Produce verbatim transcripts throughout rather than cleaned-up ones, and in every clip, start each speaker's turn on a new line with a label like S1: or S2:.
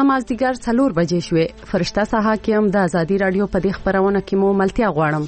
S1: د مازدیګر څلور بجې شوې. فرشته ساحه کې هم د ازادي رادیو په دې خبرونه کې مو ملتیا غواړم.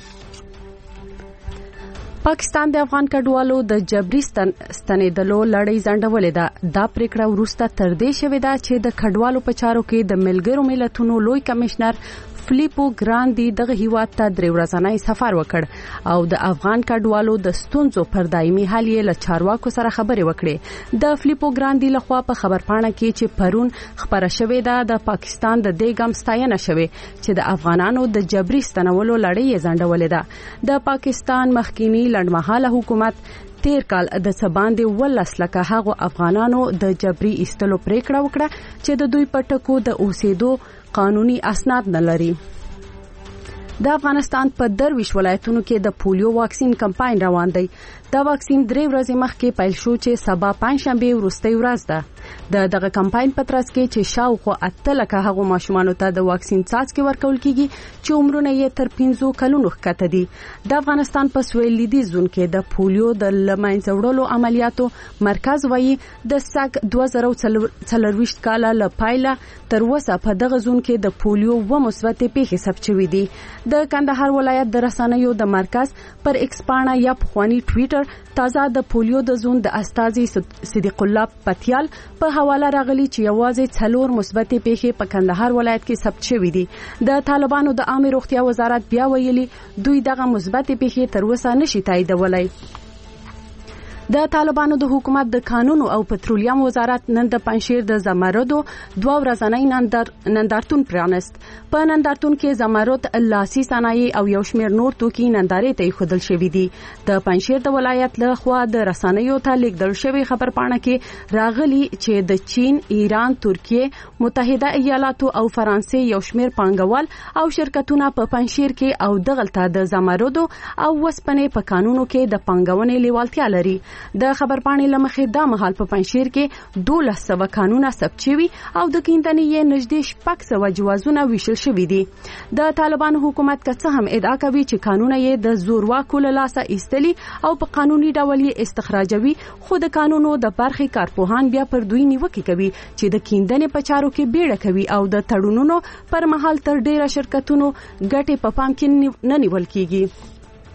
S1: پاکستان د افغان کډوالو د جبري ستنېدلو لړۍ ځنډولې ده. دا پریکړه وروسته تر دې شوې ده چې د کډوالو په چارو کې د ملګرو ملتونو لوی کمشنر فلیپو ګراندي دغه هیواد ته درې ورځنی سفر وکړ او د افغان کډوالو د ستونزو پر دایمي حل یې له چارواکو سره خبرې وکړې. د فلیپو ګراندي لخوا په خبرپاڼه کې چې پرون خبره شوې ده د پاکستان د دې ګام ستاینه شوې چې د افغانانو د جبري ستنولو لړۍ یې ځنډولې ده. د پاکستان مخکینی لنډمهاله حکومت تیر کال د سباندې ولس لکه هغه افغانانو د جبري ایستلو پریکړه وکړه چې د دوی په ټکو د اوسېدو قانوني اسناد نه لري. د افغانستان په درویش ولایتونو کې د پولیو واکسین کمپاین روان دی. دا واکسین درې ورځې مخکې پیل شو چې سبا پنځشنبه وروستۍ ورځ ده. د دغه کمپاین په ترڅ کې چې شاوخوا اته لکه هغه ماشومانو ته د واکسین څاڅکي ورکول کیږي چې عمرونه یې تر پنځو کلونو ښکته دي. د افغانستان په سویل لویدیځ زون کې د پولیو د لمنځه وړلو عملیاتو مرکز وایي د سګ دوه زره څلرويشت کال له پایله تر اوسه په دغه زون کې د پولیو و مثبت پیښې ثبت شوې دي. د کندهار ولایت د رسنیو د مرکز پر ایکس پاڼه یا پخوانی ټویټر تازه د پولیو د زون د استاذي صدیق الله پتیال په حواله راغلي چې یوازې څلور مثبت پیښې په کندهار ولایت کې ثبت شوې دي. د طالبانو د عامه روغتیا وزارت بیا ویلي دوی دغه مثبت پیښې تر اوسه نشي تاییدولای. د طالبانو د حکومت د قانون او پټرولیم وزارت نن د پنځشیر د زمردو دوه ورځنی نندار نندارتون پرانست. په نندارتون کې زمرد، لاسي صنایع او یو شمېر نور توکي نندارې ته ایښودل شوي دي. د پنځشیر د ولایت له خوا د رسنیو ته لیږدول شوی خبرپاڼه کې راغلي چې د چین، ایران، ترکیه، متحده ایالاتو او فرانسې یو شمېر پانګوال او شرکتونه په پنځشیر کې او دغلته د زمردو او وسپنې په قانونو کې د پانګونې لیوالتیا لري. د خبرپاڼې لمخې دا مهال په پنځشیر کې دولس سوه قانونه ثبت شوي او د کیندنې یې نږدې شپږ سوه جوازونه ویشل شوي دي. د طالبانو حکومت که څه هم ادعا کوي چې قانونه یې د زورواکو له لاسه ایستلي او په قانوني ډول یې استخراجوي، خو د قانونو د برخې کارپوهان بیا پر دوی نیوکې کوي چې د کیندنې په چارو کې بیړه کوي او د تړونونو پر مهال تر ډیره شرکتونو ګټې په پام کې نه نیول کیږي.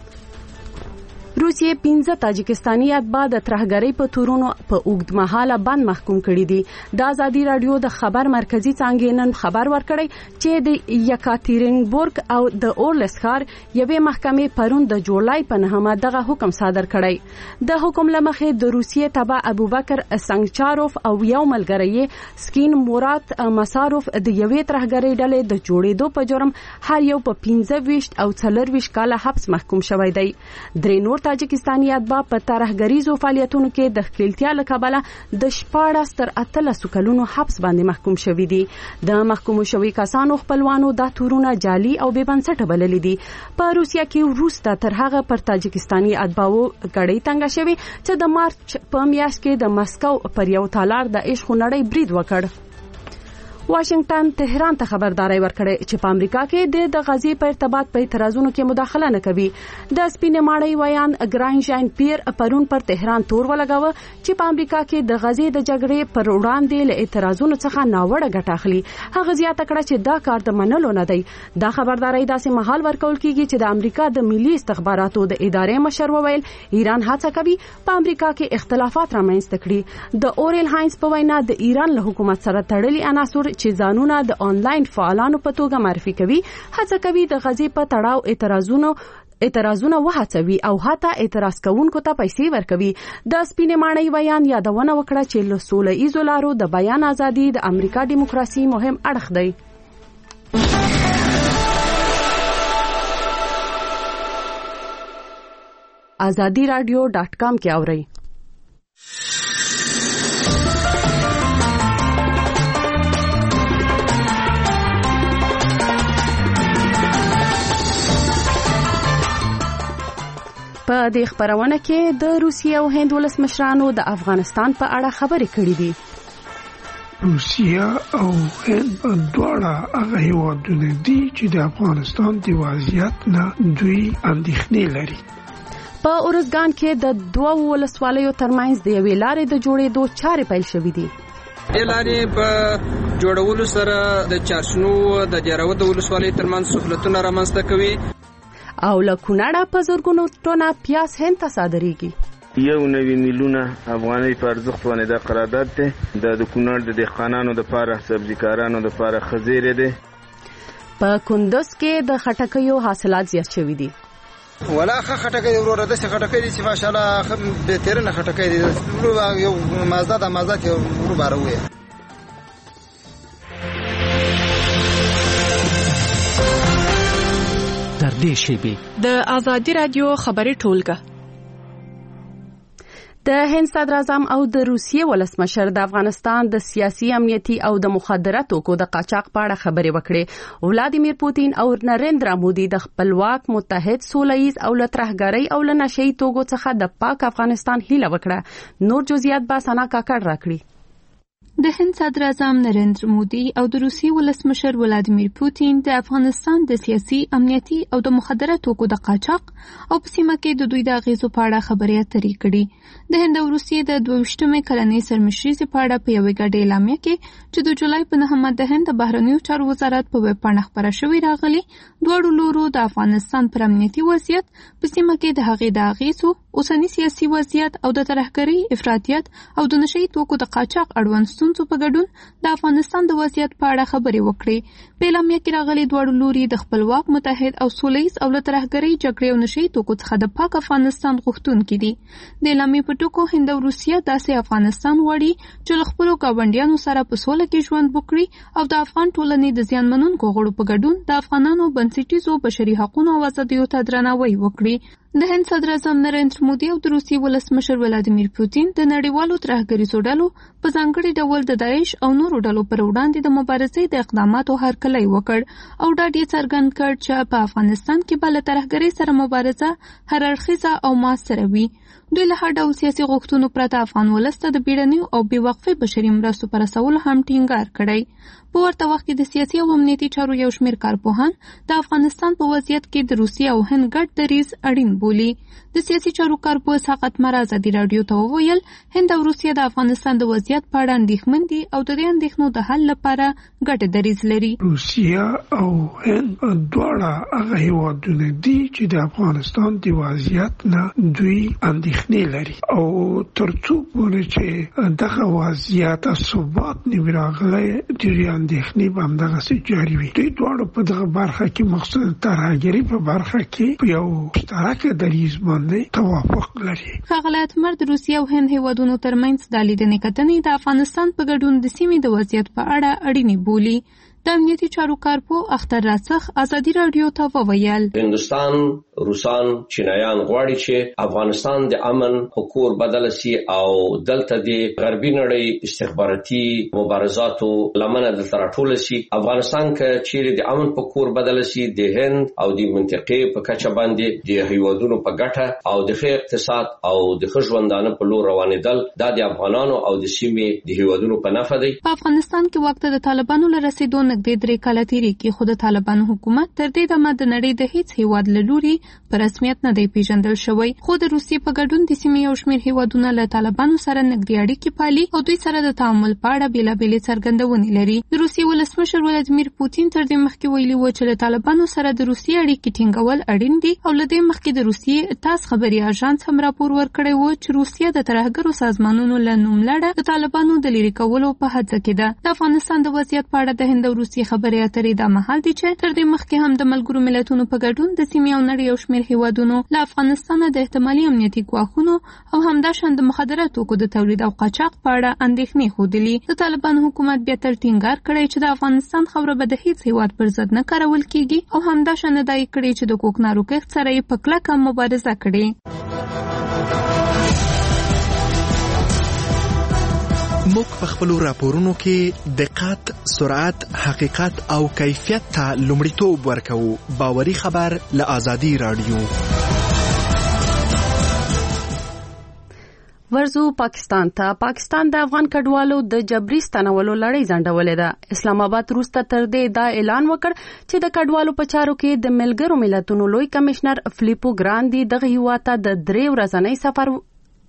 S1: روسیې پنځه تاجکستاني اتباع د ترهګرۍ په تورونو په اوږدمهاله بند محکوم کړي دي. د ازادي رادیو د خبر مرکزی څانګې نن خبر ورکړی چې د یکاترینبورګ او د اورلس ښار یوې محکمې پرون د جولای په نهمه دغه حکم صادر کړی. د حکم لمخې د روسیې تبع ابوبکر سنگچاروف او یو ملګری سکین مورات مساروف د یوې ترهګرۍ ډلې د جوړېدو په جرم هر یو په پنځه ویشت او څلور ویشت کاله حبس محکوم شوی دی. درې نور تاجکستاني اتباع په ترهګریزو فعالیتونو کې د ښکیلتیا له کبله د شپاړس تر اتلسو کلونو حبس باندې محکوم شوي دي. د محکومو شوي کسانو خپلوانو دا تورونه جعلي او بې بنسټه بللي دي. په روسیه کې وروسته تر هغه پر تاجکستاني اتباعو ګړۍ تنګه شوې چې د مارچ په میاشت کې د مسکو پر یو تالار د عشق نړۍ برید وکړ. واشنگټن تهران ته خبرداري ورکړې چې په امریکا کې د غزې په ارتباط په اعتراضونو کې مداخله نه کوي. د سپینې ماڼۍ ویان ګران جاین پیر پرون پر تهران تور ولګاوه چې په امریکا کې د غزې د جګړې پر وړاندې له اعتراضونو څخه ناوړه ګټه اخلي. هغه زیاته کړه چې دا کار د منلو نه دی. دا خبرداري داسې مهال ورکول کیږي چې د امریکا د ملي استخباراتو د ادارې مشر وویل ایران هڅه کوي په امریکا کې اختلافات رامنځته کړي. د اورل هاینز په وینا د ایران له حکومت سره تړلي عناصر چې ځانونه د انلاین فعالانو په توګه معرفي کوي هڅه کوي د غزې په تړاو اعتراضونو اعتراضونه وهڅوي او حتی اعتراض کوونکو ته پیسې ورکوي. د سپینې ماڼۍ ویان یادونه وکړه چې له سوله ایزو لارو د بیان ازادي د امریکا دیموکراسي مهم اړخ دی. ازادي رادیو ډاٹ کام کې اورئ. په دې خبرونه کې د روسیې او هند ولسمشرانو د افغانستان په اړه خبرې کړې دي.
S2: روسیه او هند دواړه هغه هیوادونه دي چې د افغانستان د وضعیت نه دوی اندېښنې لري.
S1: په اورزګان کې د دوه ولسوالیو ترمنځ د یوې لارې د جوړېدو چارې پیل شوې دي.
S3: اعلانې په جوړولو سره د چارشنو د دیراوت د ولسوالۍ ترمنځ سهولتونه رامنځته کوي.
S1: او له کونړه په زورګونو ټونه پیاز هند ته صادریږي.
S4: یو نوي میلیونه افغانۍ په ارزښت باندې د قرارداد دی. د کونړ د دهقانانو لپاره سبزیکارانو لپاره خزیره دی.
S1: په کندوز کې د خټکیو حاصلات زیات شوي دي.
S5: ولا خټکې وروره د خټکې دي چې ماشاءالله به تیرنه خټکې دي یو مازه د مازه کې ورو باروي.
S6: تر دې شی
S7: د ازادي رادیو خبري ټولګه.
S1: د هند صدر اعظم او د روسیې ولسمشر د افغانستان د سیاسي امنیتي او د مخدره توکو د قاچاق په اړه خبرې وکړې. ولادیمیر پوتین او نریندرا مودي د خپلواک متحد سولهییز او لترهګرۍ او لنشئی توکو څخه د پاک افغانستان هیله وکړه. نور جزئیات به سنا کاکړ راکړي.
S8: د هند صدر اعظم نریندرا مودي او د روسیې ولسمشر ولادیمیر پوتین د افغانستان د سیاسي امنیتي او د مخدره توکو د قاچاق او په سیمه کې د دوی د اغیزو په اړه خبرې اترې کړې. د هند او روسیې د دوه ویشتمې کلنۍ سرمشرۍ په اړه په یوې ګډې اعلامیه کې چې د جولای په نهمه د هند بهرنیو چارو وزارت په ویب پاڼه خپره شوې راغلي، دواړو لورو د افغانستان پر امنیتي وضعیت، په سیمه کې د هغې د اغیزو، اوسنی سیاسي وضعیت او د ترهګرۍ، افراطیت او د نشئی توکو د قاچاق اړوند ستونزو په ګډون د افغانستان د وضعیت په اړه خبرې وکړې. په اعلامیه کې راغلي دواړو لوري د خپلواک متحد او سولهییز او ترهګرۍ جګړې او نشئی توکو څخه د پاک افغانستان غوښتونکي دي. د اعلامیې په ټکو هند او روسیه داسې افغانستان غواړي چې له خپلو ګاونډیانو سره په سوله کې ژوند وکړي او د افغان ټولنې د زیانمنونکو غړو په ګډون د افغانانو بنسټیزو بشري حقوقو او ازادیو ته درناوی وکړي. د هند صدر اعظم نریندرا مودي او د روسیې ولسمشر ولادیمیر پوتین د نړیوالو ترهګریزو ډلو په ځانګړي ډول د داعش او نورو ډلو پر وړاندې د مبارزې د اقداماتو هرکلی وکړ او ډاډ یې څرګند کړ چې په افغانستان کې به له ترهګرۍ سره مبارزه هر اړخیزه او مؤثره وي. دوی له هر ډول سیاسي غوښتنو پرته افغان ولس ته د بیړنیو او بې وقفې بشري مرستو په رسولو هم ټینګار کړی. په ورته وخت کې د سیاسي او امنیتي چارو یو شمېر کارپوهان د افغانستان په وضعیت کې د روسیې او هند ګډ دریځ اړین بولي. د سیاسي چارو کارپوه ساقط مر ازادي رادیو ته وویل هند او روسیه د افغانستان د وضعیت په اړه اندېښمن دي او د دې اندېښنو د حل لپاره ګډ دریځ لري.
S2: روسیه او هند دواړه هغه هیوادونه دي چې د افغانستان د وضعیت نه دوی اندېښنې لري او ترڅو پورې چې دغه وضعیت ثبات نه راغلی د اندېښنې به همدغسې جاري وي. دوی دواړو په دغه برخه کې مخصوصا ترهګرۍ په برخه کې په یو مشترکه دریځ باندې توافق لري.
S8: ښاغلی اتمر د روسیې او هند هیوادونو ترمنځ د لیدنې کتنې د افغانستان په ګډون د سیمې د وضعیت په اړه اړینې بولي. د امنیتي چارو کارپوه اختر راڅخ ازادي رادیو ته وویل
S9: هندوستان، روسان، چینایان غواړي چې افغانستان د امن حکور بدل شي او دلته د غربي نړۍ استخباراتي مبارزاتو لمنه دلته راټول شي. افغانستان کې چیرې د امن حکور بدل شي د هند او د منطقې په کچه باندې د هیوادونو په ګټه او د ښه اقتصاد او د ښه ژوندانه په لور روانېدل دا د افغانانو او د سیمې د هیوادونو په نفع دی.
S8: په افغانستان کې وخت د طالبانو له رسیدو نږدې درې کاله تېرېږي خو د طالبانو حکومت تر دې دمه د نړۍ د هیڅ هیواد له لوري په رسمیت نه دی پیژندل شوی. خو د روسیې په ګډون د سیمې یو شمېر هیوادونه له طالبانو سره نږدې اړیکې پالي او دوی سره د تعامل په اړه بېلابېلې څرګندونې لري. د روسیې ولسمشر ولادیمیر پوتین تر دې مخکې ویلي و چې له طالبانو سره د روسیې اړیکې ټینګول اړین دي او له دې مخکې د روسیې تاس خبري اژانس هم راپور ورکړی و چې روسیه د ترهګرو سازمانونو له نوملړه د طالبانو د لرې کولو په هڅه کې ده. د افغانستان د وضعیت په اړه د هند او روسیې خبرې اترې دا مهال دي چې تر دې مخکې هم د ملګرو ملتونو په ګډون د سیمې او نړۍ یو شمېر هیوادونو له افغانستان د احتمالي امنیتي ګواښونو او همداشان د مخدره توکو د تولید او قاچاق په اړه اندېښنې ښودلي. د طالبانو حکومت بیا تر ټینګار کړی چې د افغانستان خاوره به د هیڅ هیواد پر ضد نه کارول کیږي او همداشان ادعا کړې چې د کوکنارو کښت سره یې په کلکه مبارزه کړې.
S6: موږ په خپلو راپورونو کې دقت، سرعت، حقیقت او کیفیت ته لومړیتوب ورکوو. باوري خبر له ازادي رادیو.
S1: ورزو پاکستان ته. پاکستان د افغان کډوالو د جبري ستنولو لړۍ ځنډولې ده. اسلام آباد وروسته تر دې دا اعلان وکړ چې د کډوالو په چارو کې د ملګرو ملتونو لوی کمشنر فلیپو ګراندي دغه هیواد ته د درې ورځنۍ سفر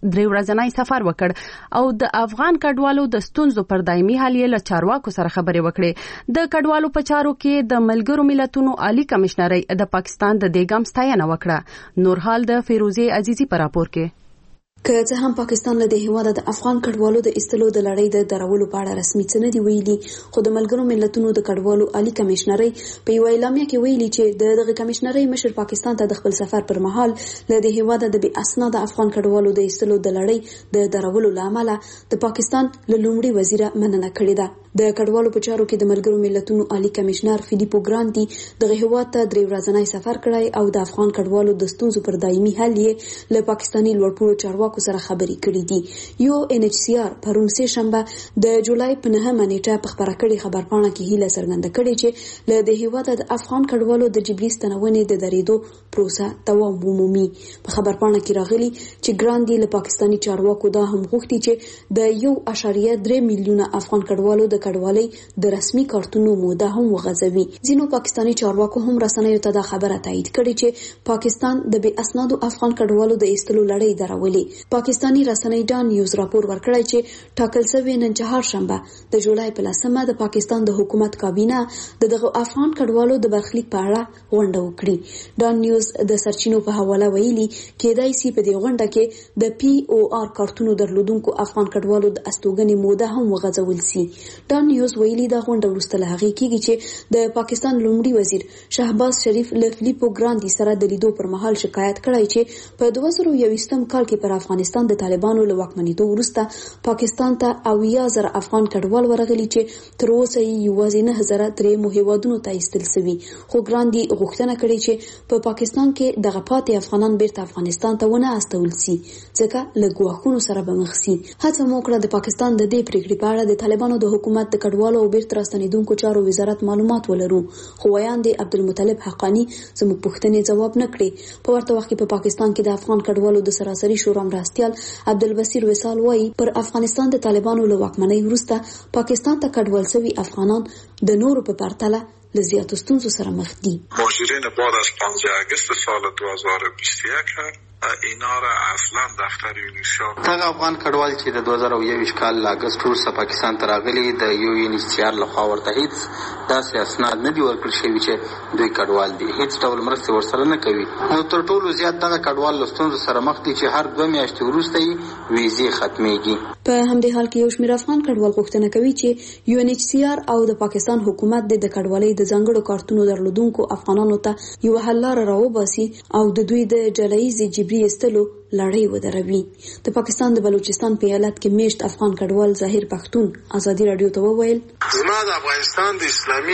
S1: درې ورځنی سفر وکړ او د افغان کډوالو د ستونزو پر دایمي حل یې له چارواکو سره خبرې وکړې. د کډوالو په چارو کې د ملګرو ملتونو عالی کمشنري د پاکستان د دیګم ستاینه وکړه. نور حال د فیروزه عزیزی پر راپور کې.
S10: که څه هم پاکستان له د هیواد د افغان کډوالو د استلو د لړۍ د درولو په اړه رسمي څه نه دی ویلي، خو د ملګرو ملتونو د کډوالو عالی کمشنري په یو اعلامیه کې ویلي چې دغه کمشنري مشر پاکستان ته د خپل سفر پر مهال له د هیواد د بې اسناد افغان کډوالو د استلو د لړۍ د درولو لامل د پاکستان له لومړي وزیر مننه کړې ده. د کډوالو په چارو کې د ملګرو ملتونو عالی کمشنر فلیپو ګرانتی دغه هیواد ته درې ورځنی سفر کړی او د افغان کډوالو د ستونزو پر دایمي حل یې له پاکستاني لوړپوړو چارواکو سره خبرې کړې دي. یو ان ایچ سی آر پرون سه شنبه د جولای په نهمه نیټه په خبره کړې خبرپاڼه کې هیله څرګنده کړې چې له د هیواد د افغان کډوالو د جبري ستنونې د درېدو پروسه دوام ومومي. په خبرپاڼه کې راغلي چې ګرانتی له پاکستاني چارواکو دا هم غوښتي چې د یو اشاریه درې میلیونه افغان کډوالو د کډوالۍ د رسمي کارتونو موده هم وغځوي. ځینو پاکستاني چارواکو هم رسنیو ته دا خبره تایید کړې چې پاکستان د بې اسنادو افغان کډوالو د ایستلو لړۍ درولې. پاکستاني رسنۍ ډان نیوز راپور ورکړی چې ټاکل شوی نن چهارشنبه د جولای په لسمه د پاکستان د حکومت کابینه د دغه افغان کډوالو د برخلیک په اړه غونډه وکړي. ډان نیوز د سرچینو په حواله ویلي کېدای شي په دې غونډه کې د پی او آر کارتونو درلودونکو افغان کډوالو د استوګنې موده هم وغځول شي. ډان نیوز ویلي دا غونډه وروسته له هغې کېږي چې د پاکستان لومړي وزیر شهباز شریف له فلیپو ګرانتی سره د لیدو پر مهال شکایت کړی چې په دوه زره یوویشتم کال کې پر افغانستان د طالبانو له واکمنېدو وروسته پاکستان ته اویا زره افغان کډوال ورغلي چې تر اوسه یې یوازې نه زره درېیمو هیوادونو ته ایستل شوي. خو ګرانتی غوښتنه کړې چې په پاکستان کې دغه پاتې افغانان بیرته افغانستان ته ونه استول شي ځکه له ګواښونو سره به مخ شي. هڅه مو وکړه د پاکستان د دې پریکړې په اړه د طالبانو د حکومت د کډوالو او بیرته راستنېدونکو چارو وزارت معلومات ولرو، خو ویاند عبدالمطلب حقانی زموږ پوښتنې ځواب نه کړې. په ورته وخت کې په پاکستان کې د افغان کډوالو د سراسري شورا مرستیال عبدالبصیر وصال وایي پر افغانستان د طالبانو له واکمنۍ وروسته پاکستان ته کډوال شوي افغانان د نورو په پرتله له زیاتو ستونزو سره مخ دي.
S11: مهاجرین بعد از پانزده آگوست سال دو هزار و بیست و یک اینا را اصلا دفتر یونیسیار
S12: هغه افغان کډوال چې د دوه زره یوویشت کال له اګست وروسته پاکستان ته راغلي د یو یونیسیار لخوا ورته هیڅ داسې اسناد نه دي ورکړل شوي چې دوی کډوال دي، هیڅ ډول مرستې ورسره نه کوي. نو تر ټولو زیات دغه کډوال له ستونزو سره مخ دي چې هر دوه میاشتې وروسته یې ویزې ختمیږي.
S10: په همدې حال کې یو شمېر افغان کډوال غوښتنه کوي چې یو ان ایچ سی آر او د پاکستان حکومت د کډوالۍ د ځانګړو کارتونو درلودونکو افغانانو ته یو حل لاره راوباسي او د دوی د جلایز جبري ایستلو لړۍ ودروي. د پاکستان د بلوچستان په ایالت کې میشت افغان کډوال ظاهر پښتون ازادي رادیو ته وویل
S11: زما د افغانستان د اسلامي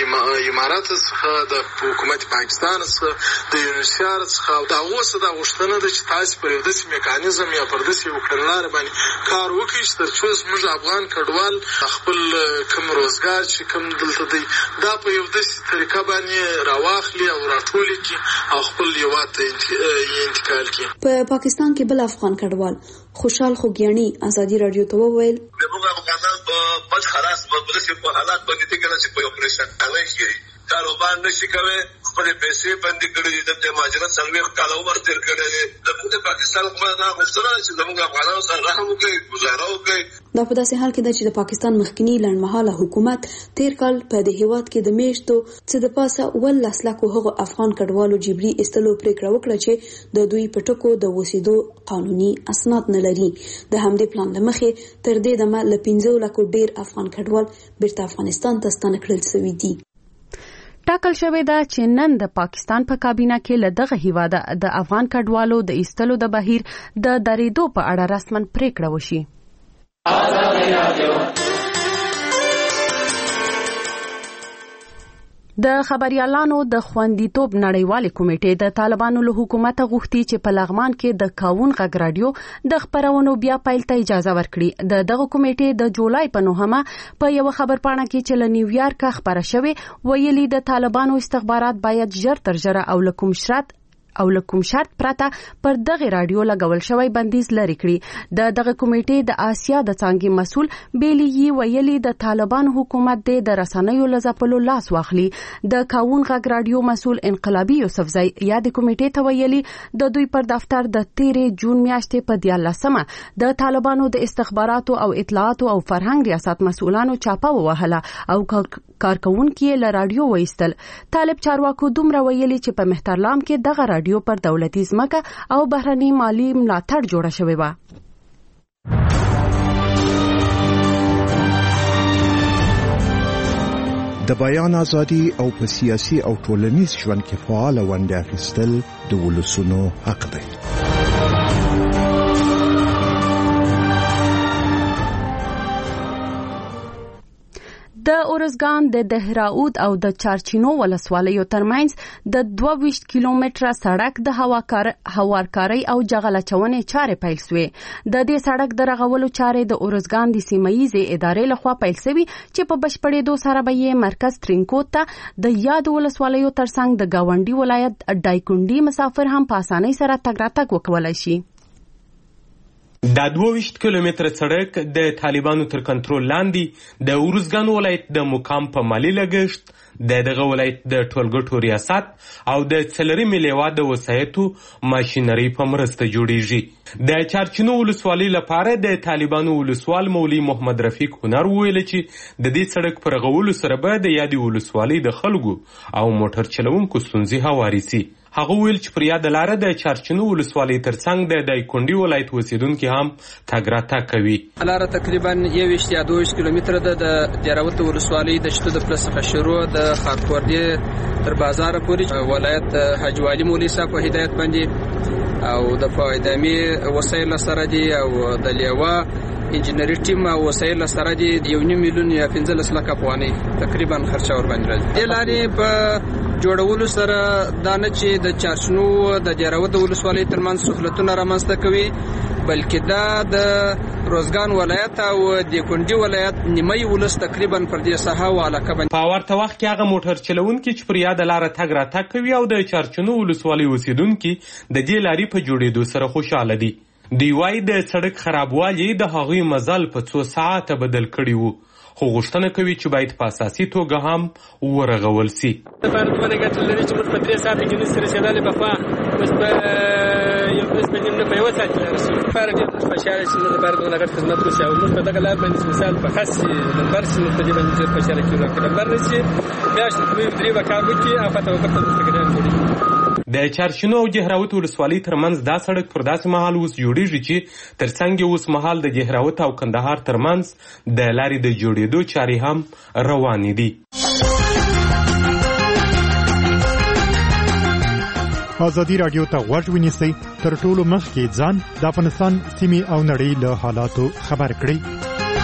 S11: امارات څخه د حکومت پاکستان څخه د یونیسیار څخه دا اوسه دا غوښتنه ده چې تاسو پر یو داسې میکانیزم یا پر داسې یو کړنلاره باندې کار وکړئ چې تر څو زموږ افغان کډوال خپل کوم روزګار چې کوم دلته دی دا په یو داسې طریقه باندې راواخلي او راټول کړي او خپل هیواد ته انتقال کړي.
S10: په پاکستان کې بل افغان کډوال خوشحال خوګیانی ازادي رادیو ته وویل
S13: موږ افغانان په بد خلاص په داسې په حالات باندې ته کله چې په اپریشن کوي شي کاروبار نشي کوي خپل پیسې باندې کړي د مهاجرت سلوي کاله عمر تیر کړي د پاکستان حکومت نه غوښتنه چې زموږ افغانانو سره رحم وکړي گزاره وکړي.
S10: دا په داسې حال کې ده چې د پاکستان مخکنی لنډمهاله حکومت تیر کال په د هیواد کې د میشتو څه د پاسه ولس لکه هغه افغان کډوالو جبري استلو پریکړه وکړه چې د دوی په ټکو د وسیدو قانوني اسناد نه لري. د همدې پلان لمخې تر دې دمه له پنځه لکو ډیر افغان کډوال بیرته افغانستان ته ستانه کړل شوي دي.
S1: ټاکل شوې ده چې نن د پاکستان په کابینه کې له دغه هیواده د افغان کډوالو د ایستلو د بهیر د درېدو په اړه رسماً پریکړه وشي. د خبريالانو د خوندیتوب نړیوالې کمیټې د طالبانو له حکومت غوښتي چې په لغمان کې د کاون غږ رادیو د خبرونو بیا پیل ته اجازه ورکړي. د دغه کمیټې د جولای په نهمه په یو خبرپاڼه کې چې له نیویارک خبره شوې ویلي د طالبانو استخبارات باید ژر تر ژره او له کوم شرط او له کوم شرط پرته پر دغه رادیو لګول شوی بندیز لري کړی. د دغه کمیټې د آسیا د څانګې مسول بیلی ویلي د طالبان حکومت د رسنیو لزپلو لاس واخلي. د کاون غږ رادیو مسول انقلابی یوسفزئی یا د کمیټې ته ویلي د دوی پر دفتر د تیرې جون میاشتې په دیارلسمه د طالبانو د استخباراتو او اطلاعاتو او فرهنګ ریاست مسؤلانو چاپه ووهله او کارکونکي له رادیو وایستل. طالب چارواکو دومره ویلي چې په مهترلام کې دغه رادیو پر دولتي ځمکه او بهرني مالی ملاتړ جوړه شوې وه.
S14: د بیان ازادي او په سیاسي او ټولنیز ژوند کې فعال ونډه اخیستل د ولسونو حق دی.
S1: د اورزګان د دهراود او د چارچینو ولسوالیو ترمنځ د دوه ویشت کیلومتره سړک د هوارکارۍ او جغل اچونې چارې پیل شوې. د دې سړک د رغولو چارې د اورزګان د سیمه‌ییزې ادارې لخوا پیل شوې چې په بشپړېدو سره به یې مرکز ترینکوټ ته د یاد ولسوالیو ترڅنګ د گاونډي ولایت ډایکونډي مسافر هم په اسانۍ سره تګ راتګ وکولای شي.
S15: دا دوه ویشت کیلومتره سړک د طالبانو تر کنټرول لاندې د اورزګان ولایت د مقام په مالی لګښت د دغه ولایت د ټولګټو ریاست او د څلورمې لیوا د وسایطو ماشینري په مرسته جوړیږي. د چارچینو ولسوالۍ لپاره د طالبانو ولسوال مولوي محمد رفیق هنر ویل چې د دې سړک پر غولو سره به د یادې ولسوالۍ د خلکو او موټر چلوونکو ستونزې هواري سي. هغه ویل چې پر یاد لاره د چارچینو ولسوالۍ ترڅنګ د دایکونډي ولایت اوسیدونکو هم تګ راتګ کوي.
S3: لاره تقریبا یو ویشت یا دوه ویشت کیلومتره ده. د دیراوت ولسوالۍ د شتو د پلس څخه شروع د خاکوردي تر بازار پورې ولایت حاج والی مولوي صاحب په هدایت باندې او د فایدامي وسایل سره دي او د لیوا انجینری ټیم او وسایل سره دي یو نیم میلیون یا پنځلس لک افغانۍ تقریبا خرچه ور باندې راځي. د لارې په جوړولو سره دا نه چې د چارچینو د دیراوت ولسوالۍ ترمنځ سهولتونه رامنځته کوي بلکې دا د روزګان ولایت او د کونډي ولایت نیمه ولس تقریبا پر دې ساحه او علاقه باندې
S15: په ورته وخت کې هغه موټر چلوونکي چې پر یاد لاره تګ راتګ کوي او د چارچینو ولسوالۍ اوسیدونکي د دې لارې په جوړېدو سره خوشاله دي. دی وايي د سړک خرابوالی د هغوی مزل په څو ساعته بدل کړي وو خو غوښتنه کوي چې باید په اساسي توګه هم ورغول سي.
S16: لپاره دونه ګټه لري چې موږ په درې ساعته کې نشو رسېدلی پخوا اوس په یو اوس په نیم نه په یوه ساعت کې رسېږو. لپاره ډېر موږ خوشحاله چې موږ لپاره دونه غټ خدمت وشي او موږ په دغه لار باندې مثال په خاص نمبر شي موږ په دې باندې ډېر خوشحاله کېږو. که نمبر نه شي میاشت دوه درې به کار وکړي او پته وکړه موږ ته ګډان جوړېږي.
S15: د چارچینو او دهراوت ولسوالۍ ترمنځ دا سړک پر داسې مهال اوس جوړیږي چې ترڅنګ اوس مهال د دهراوت او کندهار ترمنځ د لارې د جوړېدو چارې هم روانې دي.
S17: ازادي راډیو ته غوږ ونیسئ تر ټولو مخکې ځان د افغانستان سیمې او نړۍ له حالاتو خبر کړئ.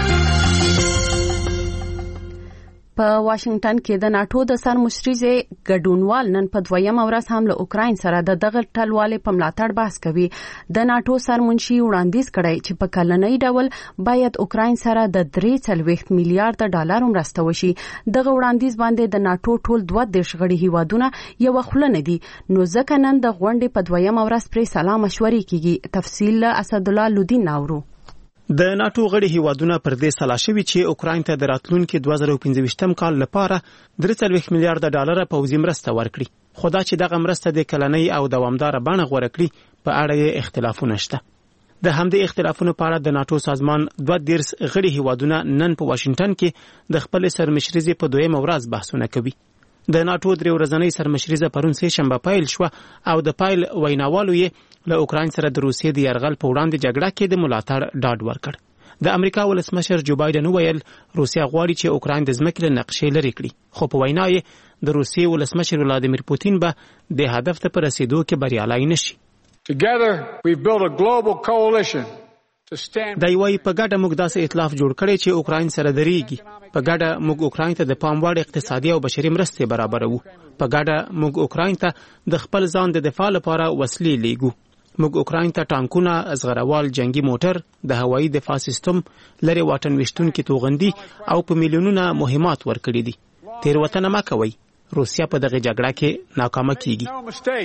S1: په واشنگټن کې د ناتو د سرمشرۍ ګډونوال نن په دویمه ورځ هم له اوکراین سره د دغه ټلوالې په ملاتړ بحث کوي. د ناتو سرمنشي وړاندیز کړی چې په کلنۍ ډول باید اوکراین سره د درې څلوېښت میلیارډ ډالر مرسته وشي. دغه وړاندیز باندې د ناتو ټول دوه دېرش غړي هیوادونه یو خوله نه دي نو ځکه نن د غونډې په دویمه ورځ پرې سلا مشورې کیږي. تفصیل اسدالله لودین ناورو.
S18: د ناتو غړي هیوادونه پر دې سلا شوي چې اوکراین ته د راتلونکي دوه زره پنځه ویشتم کال لپاره درې څلوېښت میلیارډ ډالر پوځي مرسته ورکړي. خو دا چې دغه مرسته د کلنۍ او دوامداره بڼه غوره کړي په اړه یې اختلافونه شته. د همدې اختلافونو په اړه د ناتو سازمان دوه دېرش غړي هیوادونه نن په واشنگټن کې د خپل سرمشرۍ په دویمه ورځ بحثونه کوي. د ناتو درې ورځنۍ سرمشرۍ پرون سه شنبه پیل شو او د پایل ویناوالو یې له اوکراین سره د روسیې د یرغل په وړاندې جګړه کې د ملاتړ ډاډ ورکړ. د امریکا ولسمشر جو بایدن وویل روسیا غواړي چې اوکراین د ځمکې له نقشې لرې کړي خو په وینا یې د روسیې ولسمشر ولادیمیر پوتین به د هدف ته په رسیدو کې بریالی نشي.
S19: Together we built a global coalition.
S18: دا یوای په ګډه موږ داسې ائتلاف جوړ کړی چې اوکراین سره درېږي. په ګډه موږ اوکراین ته د پام وړ اقتصادي او بشري مرستې برابروو. په ګډه موږ اوکراین ته د خپل ځان د دفاع لپاره وسلې لیږو. موږ اوکراین ته ټانکونه، ازغروال جنگي موټر، د هوایي دفاع سیستم، لري واټن ویشتونکي توغندي او په میلیونونه مهمات ورکړي دي. تیروتنه مه کوئ، روسیا په دغه جګړه کې ناکامه کیږي.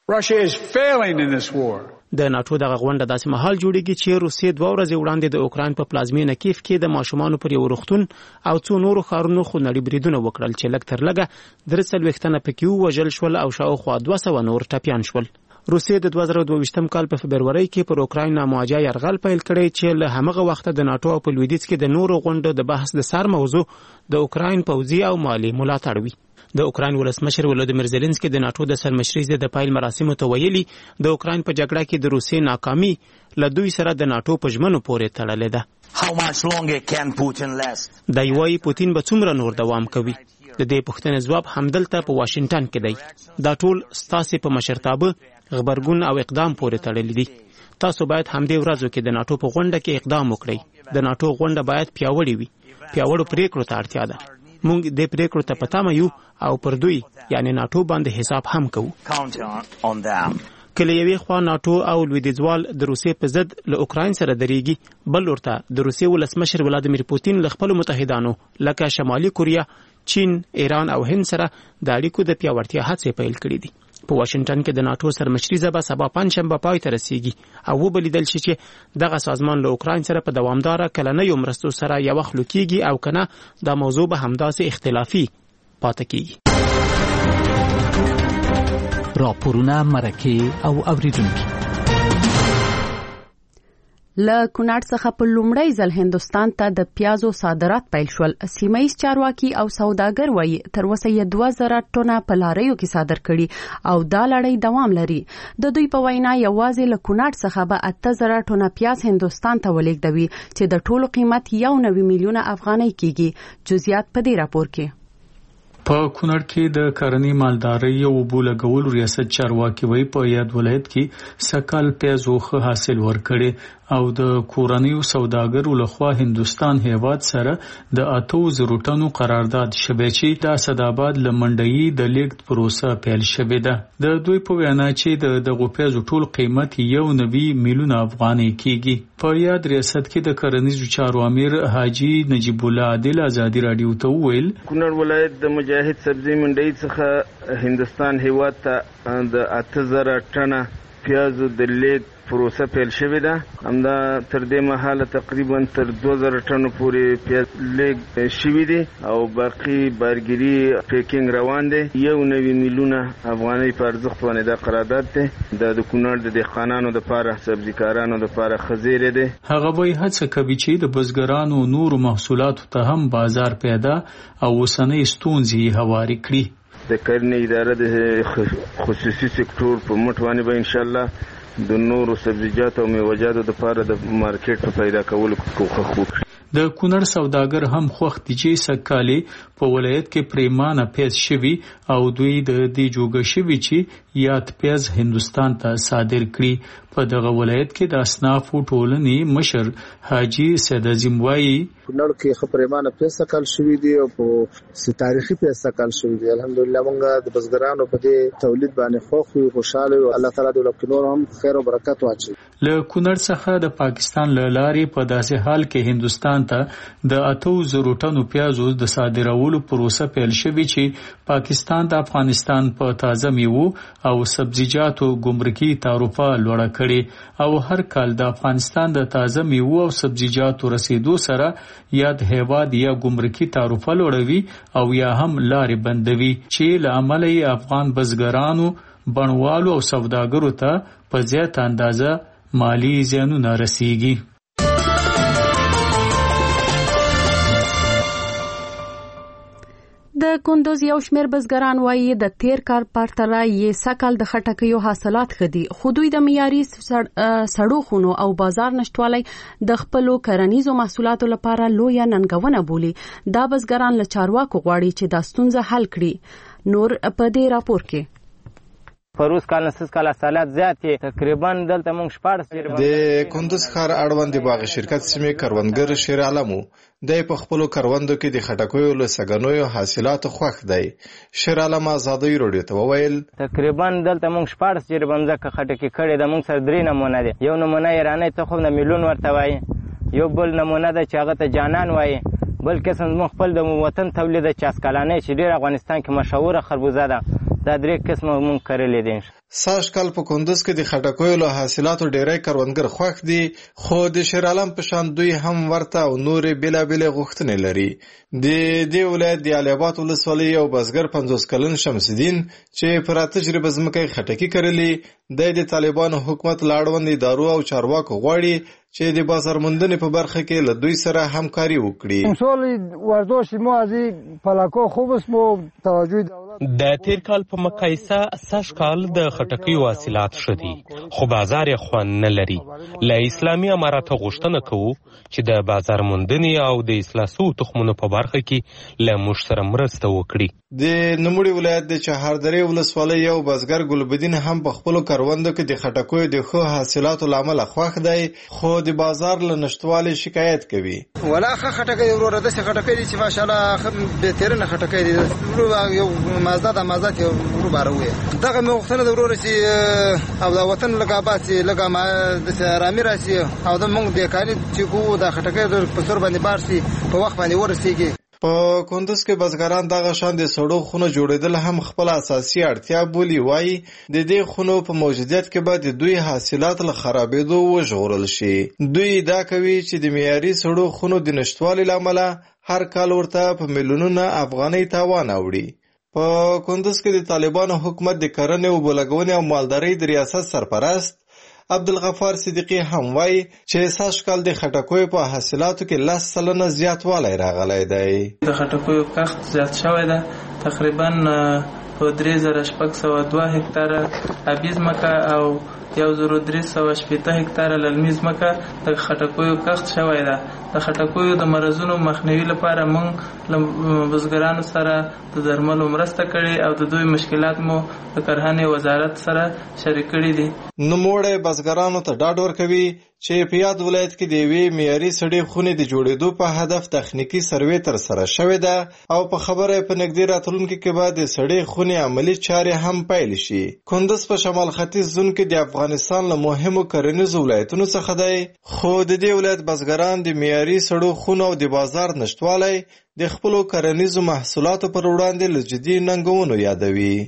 S19: Russia is failing in this war.
S18: د ناتو دغه غونډه داسې مهال جوړیږي چې روسیې دوه ورځې وړاندې د اوکراین په پلازمینه کیف کې د ماشومانو پر یو روغتون او څو نورو ښارونو خونړي بریدونه وکړل چې لږ تر لږه درې څلوېښت تنه پکې ووژل شول او شاوخوا دوه سوه نور ټپیان شول. روسیې د دوه زره دوه ویشتم کال په فبرورۍ کې پر اوکراین نامواجه یرغل پیل کړی چې له همغه وخته د ناتو په لویدیځ کې د نورو غونډو د بحث د سر موضوع د اوکراین پوځي او مالي ملاتړ وي. د اوکراین ولسمشر ولودیمیر زيلنسکي د ناتو د سرمشرۍ د پایل مراسمو ته ویلي د اوکراین په جګړه کې د روسیې ناکامي له دوی سره د ناتو په ژمنو پورې تړلې ده. دا یوایي پوتین به څومره نور دوام کوي. د دې پوښتنې ځواب همدلته په واشنگټن کې دی. دا ټول ستاسې په مشرتابه غبرګون او اقدام پورې تړلې دي. تاسو باید همدې ورځو کې د ناتو په غونډه کې اقدام وکړئ. د ناتو غونډه باید پیاوړې وي. پیاوړو پریکړو ته اړتیا ده. موږ د پریکړو ته پتامه یو او پر دوی یعنی ناتو باندې حساب هم کوو. کله یوې خوا ناتو او لویدیځوال د روسیې په ضد له اوکراین سره درېږي، بل ورته د روسیې ولسمشر ولادیمیر پوتین له خپلو متحدانو لکه شمالي کوریا، چین، ایران او هند سره د اړیکو د پیاوړتیا هڅې پیل کړې دي. په واشنگټن کې د ناتو سرمشري به سبا پنجشنبه پای ته رسیږي او وبلیدل شي چې دغه سازمان له اوکراین سره په دوامداره کلنیو مرستو سره یو خلو کیږي او کنه دا موضوع به همداسې اختلافي پاتې کیږي.
S20: راپورونه مرکه او اوریدونکو
S1: له کونړ څخه په لومړی ځل هندستان ته د پیازو صادرات پیل شول. سیمایي چارواکي او سوداګر وایي تر اوسه یې دوه زره ټنه په لاریو کې صادر کړي او دا لړۍ دوام لري. د دوی په وینا یوازې له کونړ څخه به اته زره ټنه پیاز هندستان ته ولېږدوي چې د ټولو قیمت یو نوي میلیونه افغانۍ کیږي. جزئیات په دې راپور کې.
S21: په کونړ کې د کرنې مالدارۍ او اوبو لګولو ریاست چارواکي وایي په یاد ولایت کې سکل پیازو ښه حاصل ورکړي او د کورنیو سوداګرو لخوا هندستان هیواد سره د اتو زرو ټنو قرارداد شوی چې د اسداباد لمنډي د لیګ پروسه پیل شوې ده. د دوی په وینا چې د دغه پیازو ټول قیمت یو نوي میلیون افغانۍ کیږي. په یاد ریاست کې د کرنیزو چارو امیر حاجی نجیب الله عادل ازادي رادیو ته ویل
S4: کونړ ولایت د مجاهد سبزی منډي څخه هندستان هیواد ته د اته زره ټنه پیازو د لیګ پروسه پیل شوې ده. همدا تر دې مهاله تقریبا تر دوه زره ټنو پورې پیاز لیګ شوي دي او باقي بارګري پیکینګ روان دي. یو نوي میلیونه افغانۍ په ارزښت باندې دا قرارداد دی. دا د کونړ د دهقانانو دپاره سبزیکارانو دپاره ښه زیری دی.
S21: هغه وایي هڅه کوي چې د بزګرانو نورو محصولاتو ته هم بازار پیدا او اوسنۍ ستونزې هواري کړي.
S4: د کرنې اداره د خصوصي سکتور په مټ باندې به انشاءالله د نورو سبزیجاتو او میوه‌جاتو لپاره د مارکیټ په پیدا کولو کوښښ وکړي.
S21: د کونړ سوداګر هم خوښ دي چې سکالي په ولایت کې پریمانه پیاز شوي او دوی د دې جوګه شوي چې یاد پیاز هندستان ته صادر کړي. په دغه ولایت کې د اصنافو ټولنې مشر حاجی سید عظیم وایي
S22: کونړ کې خبرېمانه پیاز سکال شوي دي او په تاریخي پیاز سکال شوي دي. الحمدلله موږ د بزګرانو په دې تولید باندې خوښ یو، خوشاله یو. الله تعالی د لکونور هم خیر او برکت واچي.
S21: له کونړ څخه د پاکستان له لارې په داسې حال کې هندستان ته د اتو زرو ټنو پیازو د صادرولو پروسه پیل شوې چې پاکستان د افغانستان په تازه میوو او سبزیجاتو ګمرکي تعرفه لوړه کړي او هر کال د افغانستان د تازه میوو او سبزیجاتو رسیدو سره یاد هیواد یا ګمرکي تعرفه لوړوي او یا هم لارې بندوي چې له امله یې افغان بزګرانو، بڼوالو او سوداګرو ته په زیات اندازه مالی زیانونه رسیږي.
S1: د کندوز یو شمېر بزګران وایي د تیر کال پرتله یې سږکال د خټکیو حاصلات ښه دي، خو دوی د معیاري سړو خونو او بازار نشتوالی د خپلو کرنیزو محصولاتو لپاره لویه ننګونه بولي. دا بزګران له چارواکو غواړي چې دا ستونزه حل کړي. نور په دې راپور کې
S23: پروس کال نسس کال حاصلات زیات دي. تقریبا دلته موږ شپاړس
S24: د کندوز ښار اړوند د باغ شرکت سیمې کروندګر شیر عالمو د په خپل کروندو کې د خټکیو له سګنوي حاصلات خوښ دی. شیر عالم آزادۍ رادیو ته وویل
S23: تقریبا دلته موږ شپاړس جریبه مځکه خټکي کړې ده. موږ سره درې نمونه دي. یو نمونه ایرانی تخم د میلیون ورته وایي، یو بل نمونه ده چې هغه ته جانان وایي، بل قسم زموږ خپل د وطن تولید چې اسکلانې چې ډېر افغانستان کې مشهوره خربوزه ده دا درې قسمه مونږ کرلې دي.
S24: سږ کال په کندوز کې د خټکیو له حاصلاتو ډیری کروندګر خوښ دي، خو د شیر عالم په شان دوی هم ورته او نورې بېلابېلې غوښتنې لري. د دې ولایت د علي اباد ولسوالۍ یو بزګر پنځوس کلن شمس الدین چې پر تجربه ځمکه یې خټکي کرلي، د طالبانو حکومت له اړوند ادارو او چارواکو غواړي چې د بازار موندنې په برخه کې له دوی سره همکاري وکړي.
S15: د تیر کال په مقایسه سږ کال د خټکیو حاصلات ښه دي، خو بازار یې خوند نه لري. له اسلامي اماراتو غوښتنه کوو چې د بازار موندنې او د اصلاح شوو تخمونو په برخه کې له موږ سره مرسته وکړي.
S24: د نوموړي ولایت د چهاردرې ولسوالۍ یو بزګر ګلبدین هم په خپلو کروندو کې د خټکیو د ښو حاصلاتو له امله خوښ دی، خو د بازار له نشتوالي شکایت کوي.
S2: ولا ښه خټکی دی وروره، داسې خټکی دی چې ماشاءالله ښه بهترینه خټکی دی، یو مازه ده مازه یې ورو باره وویه. دغه مې غوښتنه ده وروره چې او د وطن لږ آباد شي، لږ داسې ارامي راشي او د موږ د کاري چې کوو د خټکی په سور باندې بار شي، په وخت باندې ورسېږي.
S24: په کندوز کې بزګران دغه شان د سړو خونو جوړېدل هم خپل اساسي اړتیا بولي. وایي د دې خونو په موجودیت کې به د دوی حاصلات له خرابېدو وژغورل شي. دوی دا کوي چې د معیاري سړو خونو د نشتوالي له امله هر کال ورته په میلیونونه افغانۍ تاوان اوړي. په کندوز کې د طالبانو حکومت د کرنې او اوبولګونې او مالدارۍ د ریاست سرپرست عبدالغفار صدیقی هم وایي چې سږ کال د خټکیو په حاصلاتو کې لس سلنه زیاتوالی راغلی دی.
S5: د خټکیو کښت زیات شوی ده، تقریبا په درې زره شپږ سوه دوه هکتاره ابي ځمکه او یو زره درې سوه شپېته هکتاره للمي ځمکه د خټکیو کښت شوی ده. د خټکیو د مرضونو مخنیوي لپاره موږ له بزګرانو سره د درملو مرسته کړې او د دوی مشکلات مو د کرهنې وزارت سره شریک کړي دي.
S24: نوموړی بزګرانو ته ډاډ ورکوي چې په یاد ولایت کې د یوې معیاري سړې خونې د جوړېدو په هدف تخنیکي سروې ترسره شوې ده او په خبره په نږدې راتلونکي کې به د سړې خونې عملي چارې هم پیل شي. کندوز په شمال ختیځ زون کې د افغانستان له مهمو کرنیزو ولایتونو څخه دی، خو د دې ولایت بزګران د معیاري سړو خونو او د بازار نشتوالی د خپلو کرنیزو محصولاتو پر وړاندې له جدي ننګونو یادوي.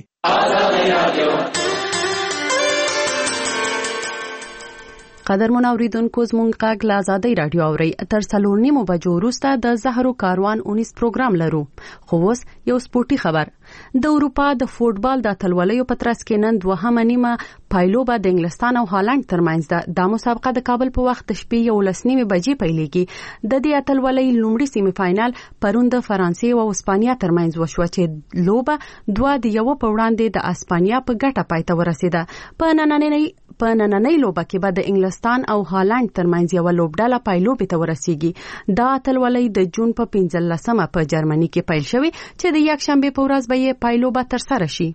S1: قدرمن اوریدونکو زموږ غږ له ازادۍ راډیو اورئ. تر څلور نیمو بجو وروسته د زهرو کاروان اونیس پروګرام لرو، خو اوس یو سپورټي خبر. د اروپا د فوټبال د اتلولیو په ترڅ کې نن دوهمه نیمه پایلوبه د انګلستان او هالند ترمنځ ده. دا مسابقه د کابل په وخت د شپې یولس نیمې بجې پیلېږي. د دې اتلولۍ لومړی سیمه فاینال پرون د فرانسې او اسپانیا ترمنځ وشوه چې لوبه دوه د یو په وړاندې د اسپانیا په ګټه پای ته ورسېده. په نننۍ په نننۍ لوبه کې به د انګلستان او هالند ترمنځ یو لوبډله پایلوبې ته ورسیږي. دا اتلولۍ د جون په پنځلسمه په جرمني کې پیل شوې چې د یکشنبه په ورځ به یې پایلوبه ترسره شي.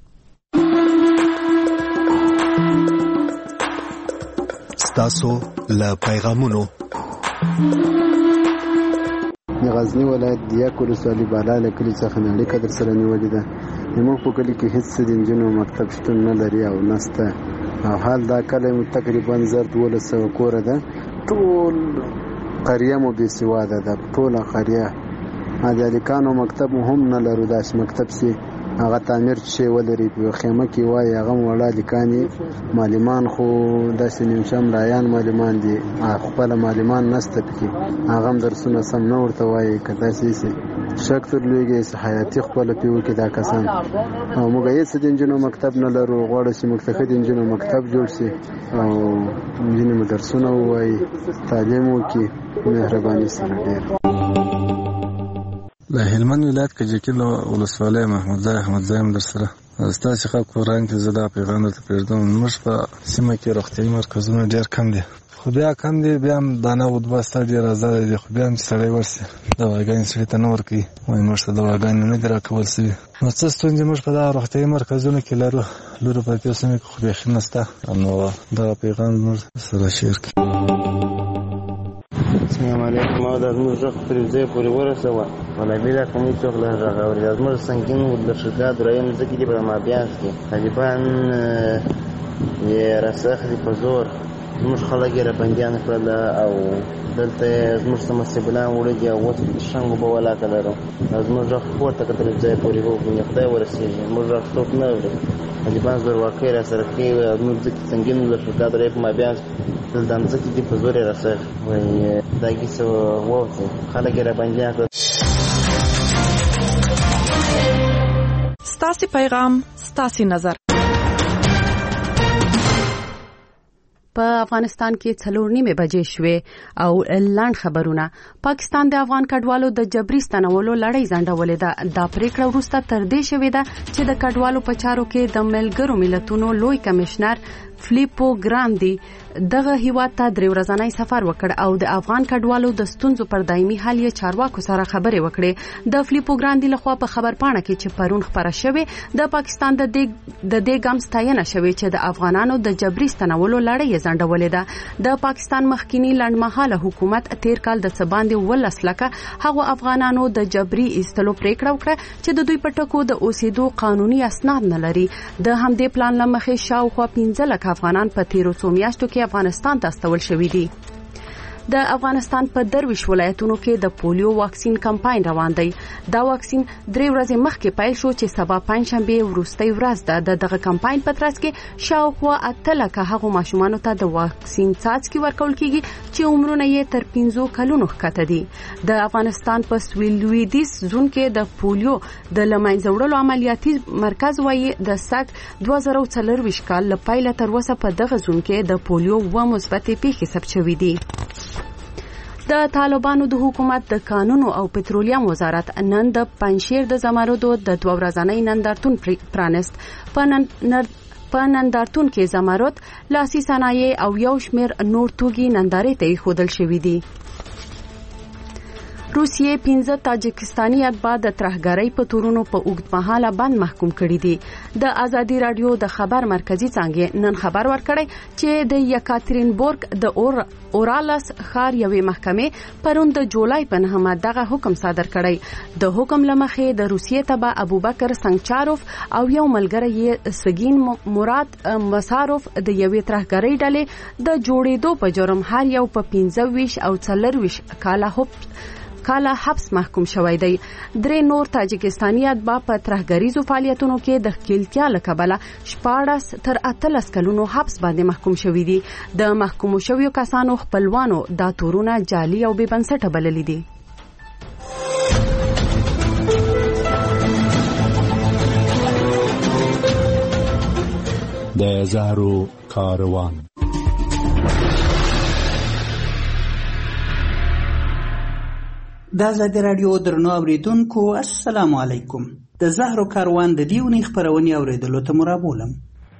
S7: ستاسو له پیغامونو
S9: د غزنی ولایت د یک ولسوالۍ بالاله کلي څخه مې اړیکه در سره نیولې ده. زموږ په کلي کې هېڅ د نجونو مکتب شتون نه لري او نسته، او حال دا کلی مو تقریبا زر دولس سوه کوره ده. ټول قریه مو بې سواده ده، ټوله قریه. د هلکانو مکتب مو هم نه لرو، داسې مکتب سي هغه تعمیر چې ولري په خیمه کې وایي هغه وړه هلکانې معلمان خو داسې نیمشم رایان معلمان دي، خپله معلمان نسته پکې، هغه هم درسونه سم نه ورته وایي. که داسې سي شک تر لویږي حیاتي خپله پې وکړي دا کسان. او موږ هېڅ د نجونو مکتب نه لرو، غواړو چې موږ ته ښه د نجونو مکتب جوړ شي او نجونې مو درسونه ووایي، تعلیم وکړي. مهرباني سره ډېر.
S25: د هلمند ولایت کجکي ولسوالۍ محمودزی احمدزی هم در سره ستاسې ښه قرآن کې زه دا پیغام درته پرېږدم. زموږ په سیمه کې روغتیایي مرکزونه ډېر کم دي، خو بیا کم دي، بیا هم دانه ودبه ستا ډېره زیاده دي، خو بیا هم چې سړی ورسي دواګانې سړي ته نه ورکوي، وایي موږ ته دواګانې نه دي راکول سوي. نو څه ستونزې موږ په دغه روغتیایي مرکزونو کې لرو، لرو په دې سیمه کې خو بیخي نشته. نو دغه پیغام زموږ سره شیر کړي.
S26: السلام علیکم. او دا زموږ غږ پرې ځای پورې ورسوه، مولوي دا کومې څوک له غږ اوري. دا زموږ سنګین ولسګا دریم ځکه دي په مابیانس کې طالبان یې راسخ دي په زور زموږ خلک یې رابندیان کړل او دلته زموږ څه مسیبلان وړي او اوس شنګ به ولاکه لرو او زموږ غږ پورته کتل ځای پورې وګورئ خدای ورسېږي موږ غږ څوک نه اوري طالبان زور واقع را سره کوي او موږ ځکه سنګین له شرکت درې په مابین دلته ځکه دې په زور را سره وایي دا کیسه ووځي خلک یې رابندیان کړل.
S6: ستاسې پیغام ستاسې نظر.
S1: په افغانستان کې څلور نیمه بجې شوې او لاند خبرونه. پاکستان د افغان کډوالو د جبري ستنولو لړۍ ځنډولې ده. دا پریکړه وروسته تر دې شوې ده چې د کډوالو په چارو کې د ملګرو ملتونو لوی کمشنر فلیپو ګراندي دغه هیواد ته درې ورځنی سفر وکړ او د افغان کډوالو د ستونزو پر دایمي حل یې چارواکو سره خبرې وکړې. د فلیپو ګراندي لخوا په خبرپاڼه کې چې پرون خبره شوې د پاکستان د دې د دې ګام ستاینه شوې چې د افغانانو د جبري ستنولو لړۍ ځنډولې ده. د پاکستان مخکینی لنډمهاله حکومت تیر کال د څباندې ولس لکه هغه افغانانو د جبري ایستلو پریکړه وکړه چې د دوی په ټکو د اوسېدو قانوني اسناد نه لري. د همدې پلان لمخې شاوخوا پنځه لکه افغانان په تیرو څو میاشتو کې افغانستان ته استول شوي دي. د افغانستان په درویش ولایتونو کې د پولیو واکسین کمپاین روان دی. دا واکسین درې ورځې مخکې پیل شو چې سبا پنځشنبه وروستۍ ورځ ده. د دغه کمپاین په ترڅ کې شاوخوا اته لکه هغو ماشومانو ته د واکسین څاڅکي ورکول کیږي چې عمرونه یې تر پنځو کلونو ښکته دي. د افغانستان په سویل لویدیځ زون کې د پولیو د لمنځه وړلو عملیاتي مرکز وایي د سک دوه زره څلرویشت کال له پیله تر اوسه په دغه زون کې د پولیو و مثبتې پیښې ثبت شوې دي. د طالبانو د حکومت د قانونو او پټرولیم وزارت نن د پنځشیر د زمردو د دوه ورځنۍ نندارتون پرانست. په نندارتون کې زمرد، لاسي صنایع او یو شمېر نور توکي نندارې ته ایښودل شوي دي. روسیې پنځه تاجکستاني اتباع د ترهګرۍ په تورونو په اوږدمهاله بند محکوم کړي دي. د ازادي رادیو د خبر مرکزی څانګې نن خبر ورکړی چې د یکاترینبورګ د اور اورالس ښار یوې محکمې پرون د جولای په نهمه دغه حکم صادر کړی. د حکم لمخې د روسیې تبع ابوبکر سنگچاروف او یو ملګری یې سګین مراد مساروف د یوې ترهګرۍ ډلې د جوړېدو په جرم هر یو په پنځه ویشت او څلرویشت کاله کاله حبس محکوم شوی دی. درې نور تاجکستاني اتباع په ترهګریزو فعالیتونو کې د ښکیلتیا له کبله شپاړس تر اتلس کلونو حبس باندې محکوم شوي دي. د محکومو شویو کسانو خپلوانو دا تورونه جعلي او بې بنسټه بللي دي.
S7: د زهرو کاروان.
S8: د ازادي رادیو درنو اوریدونکو السلام علیکم. د زهرو کاروان د دیونی خبرونې اوریدلو ته مرابولم.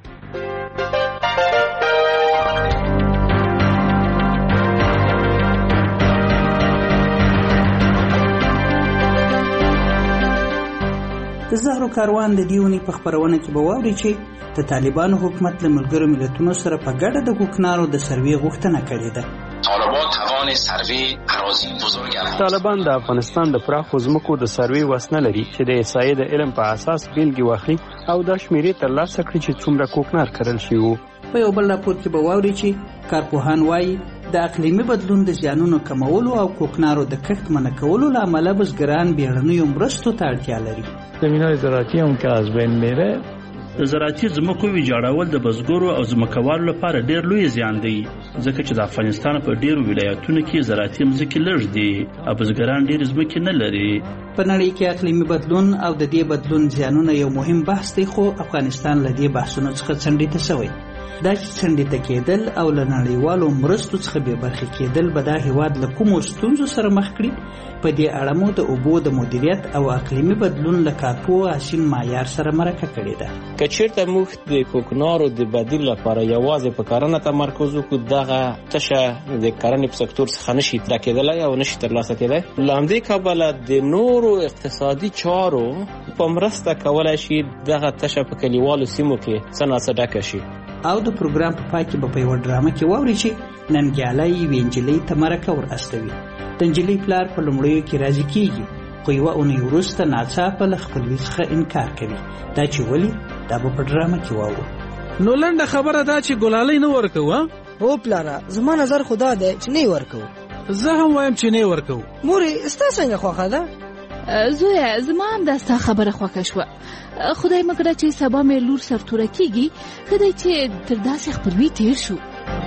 S8: د زهرو کاروان د دیونی په خبرونه کې به واوري چې د طالبانو حکومت له ملګرو ملتونو سره په ګډه د کوکنارو د سروې غوښتنه کړې ده.
S10: طالبان توان سروې اراضی بزرگ
S11: طالبان د افغانستان د پراخو ځمکو د سروې وس نه لري چې د احصایې د علم په اساس بیلګې واخلي او دا شمیرې ترلاسه کړي چې څومره کوکنار کرل شوي وو.
S8: په یو بل راپور کې به واوري چې کارپوهان وایي د اقلیمي بدلون د زیانونو کمولو او کوکنارو د کښت منع کولو له امله بزګران بیړنیو مرستو ته اړتیا لري.
S12: زمینای زراعتی هم که از بین میره.
S13: د زراعتي ځمکو ویجاړول د بزګرو او ځمکوالو لپاره ډېر لوی زیان دی ځکه چې د افغانستان په ډېرو ولایتونو کې زراعتي ځمکې لږ دي او بزګران ډېر ځمکې نه لري.
S8: په نړۍ کې اقلیمي بدلون او د دې بدلون زیانونه یو مهم بحث دی خو افغانستان له دې بحثونو څخه څنډې ته شوی. دا چې څنډې ته کېدل او له نړیوالو مرستو څخه بې برخې کېدل به دا هیواد له کومو ستونزو سره مخ کړي. په دې اړه مو د اوبو د مدیریت او اقلیمي بدلون له کارپو حسین معیار سره مرکه کړې ده.
S27: که چېرته موږ د کوکنارو د بدیل لپاره یوازې په کرنه تمرکز وکړو دغه تشه د کرنې په سکتور څخه نشي راکېدلی او نشي ترلاسه کېدی. له همدې کبله د نورو اقتصادي چارو په مرسته کولی شي دغه تشه په کلیوالو سیمو کې څه ناڅه ډکه شي.
S8: او د پروګرام په پای کې به په یوه ډرامه کې واوري چې ننګیالی یوې نجلۍ ته مرکه ور استوي. د نجلۍ پلار په لومړیو کې راضي کېږي خو یوه اونۍ وروسته ناڅاپه له خپلوي څخه انکار کوي. دا چې ولې دا به په ډرامه کې واورو.
S28: نو لنډه خبره دا چې ګلالۍ نه ورکوه
S3: او پلاره زما نظر خدا دی چې نه ورکو.
S14: زه هم وایم چې نه ورکو.
S3: مورې ستا څنګه خوښه ده؟
S16: زویا زما هم دا ستا خبره خوښه شوه. خدای مکړه چې سبا مې لور سرتوره کیږي، ښه دی چې تر داسې خپلوي تیر شو.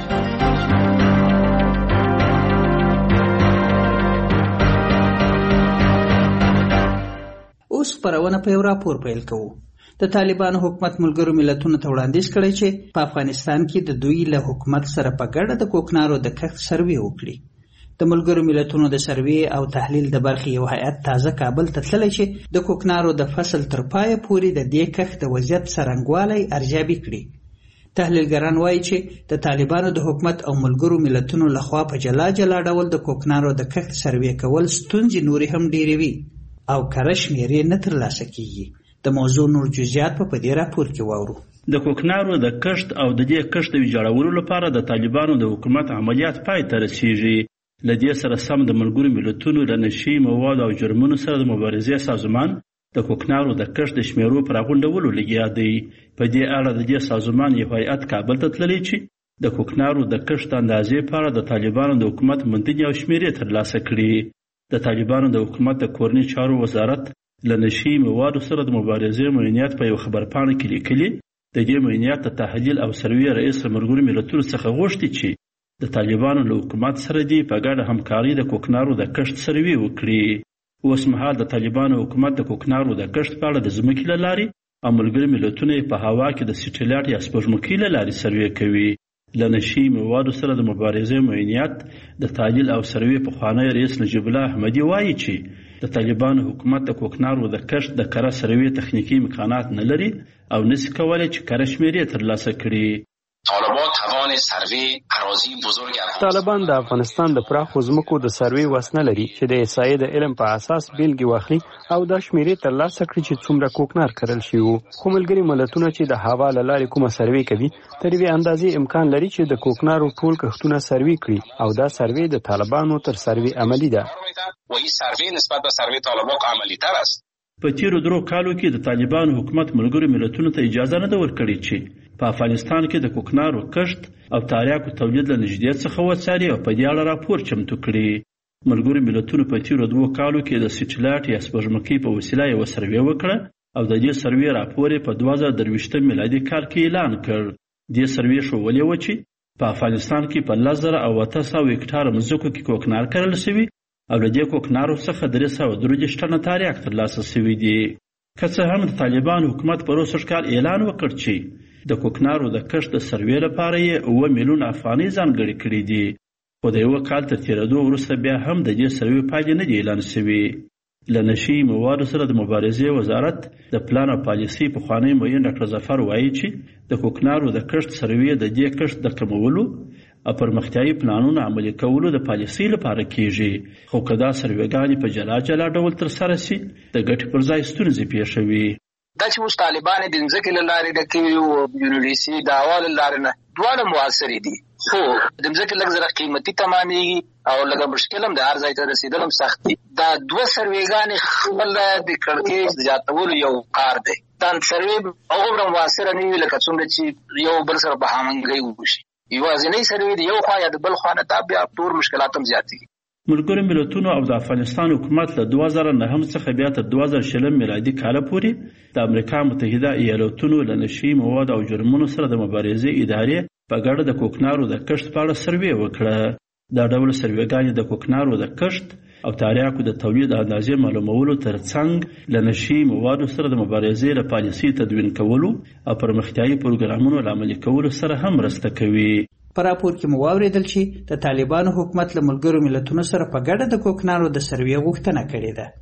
S8: اوس خپرونه په یو راپور پیل کوو. د طالبانو حکومت ملګرو ملتونو ته وړاندیز کړی چې په افغانستان کې د دوی له حکومت سره په ګډه د کوکنارو د کښت سروې وکړي. د ملګرو ملتونو د سروې او تحلیل د برخې یو هیئت تازه کابل ته تللی چې د کوکنارو د فصل تر پایه پورې د دې کښت د وضعیت څرنګوالی ارزیابي کړي. تحلیلګران وایي چې د طالبانو د حکومت او ملګرو ملتونو لخوا په جلا جلا ډول د کوکنارو د کښت سروې کول ستونزې نورې هم ډېرې وي او کره شمېرې نه ترلاسه کیږي. د موضوع نور جزئیات په دې راپور کې واورو.
S13: د کوکنارو د کښت او د دې کښت د ویجاړولو لپاره د طالبانو د حکومت عملیات پای ته رسیږي. له دې سره سم د ملګرو ملتونو له نشي موادو او جرمونو سره د مبارزې سازمان د کوکنارو د کښت د شمیرو پر راغونډولو لګیا دی. په دې اړه د دې سازمان یو هیئت کابل ته تللی چې د کوکنارو د کښت اندازې په اړه د طالبانو د حکومت موندنې او شمیرې ترلاسه کړي. د طالبانو د حکومت د کورني چارو وزارت له نشي موادو سره د مبارزې معینات په یو خبرپاڼه کې لیکلي. د دې معینات د تحلیل او سروې رئیس له ملګرو ملتونو څخه غوښتي چې د طالبانو له حکومت سره دی په ګډه همکاري د کوکنارو د کښت سروې وکړي. اوس مهال د طالبانو حکومت د کوکنارو د کښت په اړه د ځمکې له لارې او ملګري ملتونه په هوا کې د سټیلایټ یا سپوږمکۍ له لارې سروې کوي. له نشي موادو سره د مبارزې معینات د تحلیل او سروې پخوانی رئیس نجیب الله احمدي وایي چې د طالبانو حکومت د کوکنارو د کښت د کره سروې تخنیکی امکانات نه لري او نشي کولای چې کره شمیرې ترلاسه کړي.
S10: طالبان توان سروې اراضی بزرگ
S11: طالبان د افغانستان د پراخو ځمکو د سروې وس نه لري چې د احصایې د علم په اساس بیلګې واخلي او دا شمیرې ترلاسه کړي چې څومره کوکنار کرل شوي وو. خو ملګري ملتونه چې د هوا له لارې کومه سروې کوي تر یوې اندازې امکان لري چې د کوکنارو ټول کښتونه سروې کړي او دا سروې د طالبانو تر سروې عملي ده.
S10: وایي سروې نسبت به سروې طالبان عملي تر است.
S13: په تیرو درو کالو کې د طالبانو حکومت ملګرو ملتونو ته اجازه نه ده ورکړې چې په افغانستان کې د کوکنارو کښت او تریاکو تولید له نږدې څخه وڅاري او په دې اړه راپور چمتو کړي. ملګرو ملتونو په تیرو دوو کالو کې د سټیلایټ یا سپوږمکۍ په وسیله یوه سروې وکړه او د دې سروې راپور یې په دوه زره درویشتم میلادي کال کې اعلان کړ. دې سروې ښودلې وه چې په افغانستان کې په لس زره او اته سوه هکټاره مځکو کې کوکنار کرل شوي او له دې کوکنارو څخه درې سوه درې دېرش ټنه تریاک ترلاسه شوي دي. که څه هم د طالبانو حکومت په روسږ کال اعلان وکړ چې د کوکنارو د کښت د سروې لپاره یې اوه میلیونه افغانۍ ځانګړې کړي دي، خو د یوه کال تر تېرېدو وروسته بیا هم د دې سروې پایلې نه دي اعلان شوي. له نشي موادو سره د مبارزې وزارت د پلان او پالیسۍ پخوانی معین ډاکټر ظفر وایي چې د کوکنارو د کښت سروې د دې کښت د کمولو او پرمختیایي پلانونو عملي کولو د پالیسۍ لپاره کیږي، خو که دا سروېګانې په جلا جلا ډول ترسره شي د ګټې پر ځای ستونزې پیښوي.
S17: دا چې اوس طالبان د ځمکې له لارې د کوي او یونیورسي د هوا له لارې نه دواړه مؤثرې دي، خو د ځمکې لږ زره قیمتي تمامېږي او لږ مشکل هم د هر ځای ته رسېدل هم سخت دي. دا دوه سروېګانې خپله د کړکېچ زیاتولو یو کار دی. دا سروې هغومره مؤثره نه وي لکه څومره چې یو بل سره په هماهنګۍ وشي. یوازینۍ سروې د یو خوا یا د بل خوا نه دا بیا ټول مشکلات هم زیاتېږي.
S13: ملګرو ملتونو او د افغانستان حکومت له دوه زره نهم څخه بیا تر دوه زره شلم میلادي کاله پورې د امریکا متحده ایالتونو له نشي موادو او جرمونو سره د مبارزې ادارې په ګډه د کوکنارو د کښت په اړه سروې وکړه. دا ډول سروېګانې د کوکنارو د کښت او تریاکو د تولید اندازې معلومولو ترڅنګ له نشي موادو سره د مبارزې له پالیسۍ تدوین کولو او پرمختیایي پروګرامونو له عملي کولو سره هم مرسته کوي.
S8: په راپور کې مو واورېدل چې د طالبانو حکومت له ملګرو ملتونو سره په ګډه د کوکنارو د سروې غوښتنه کړې ده.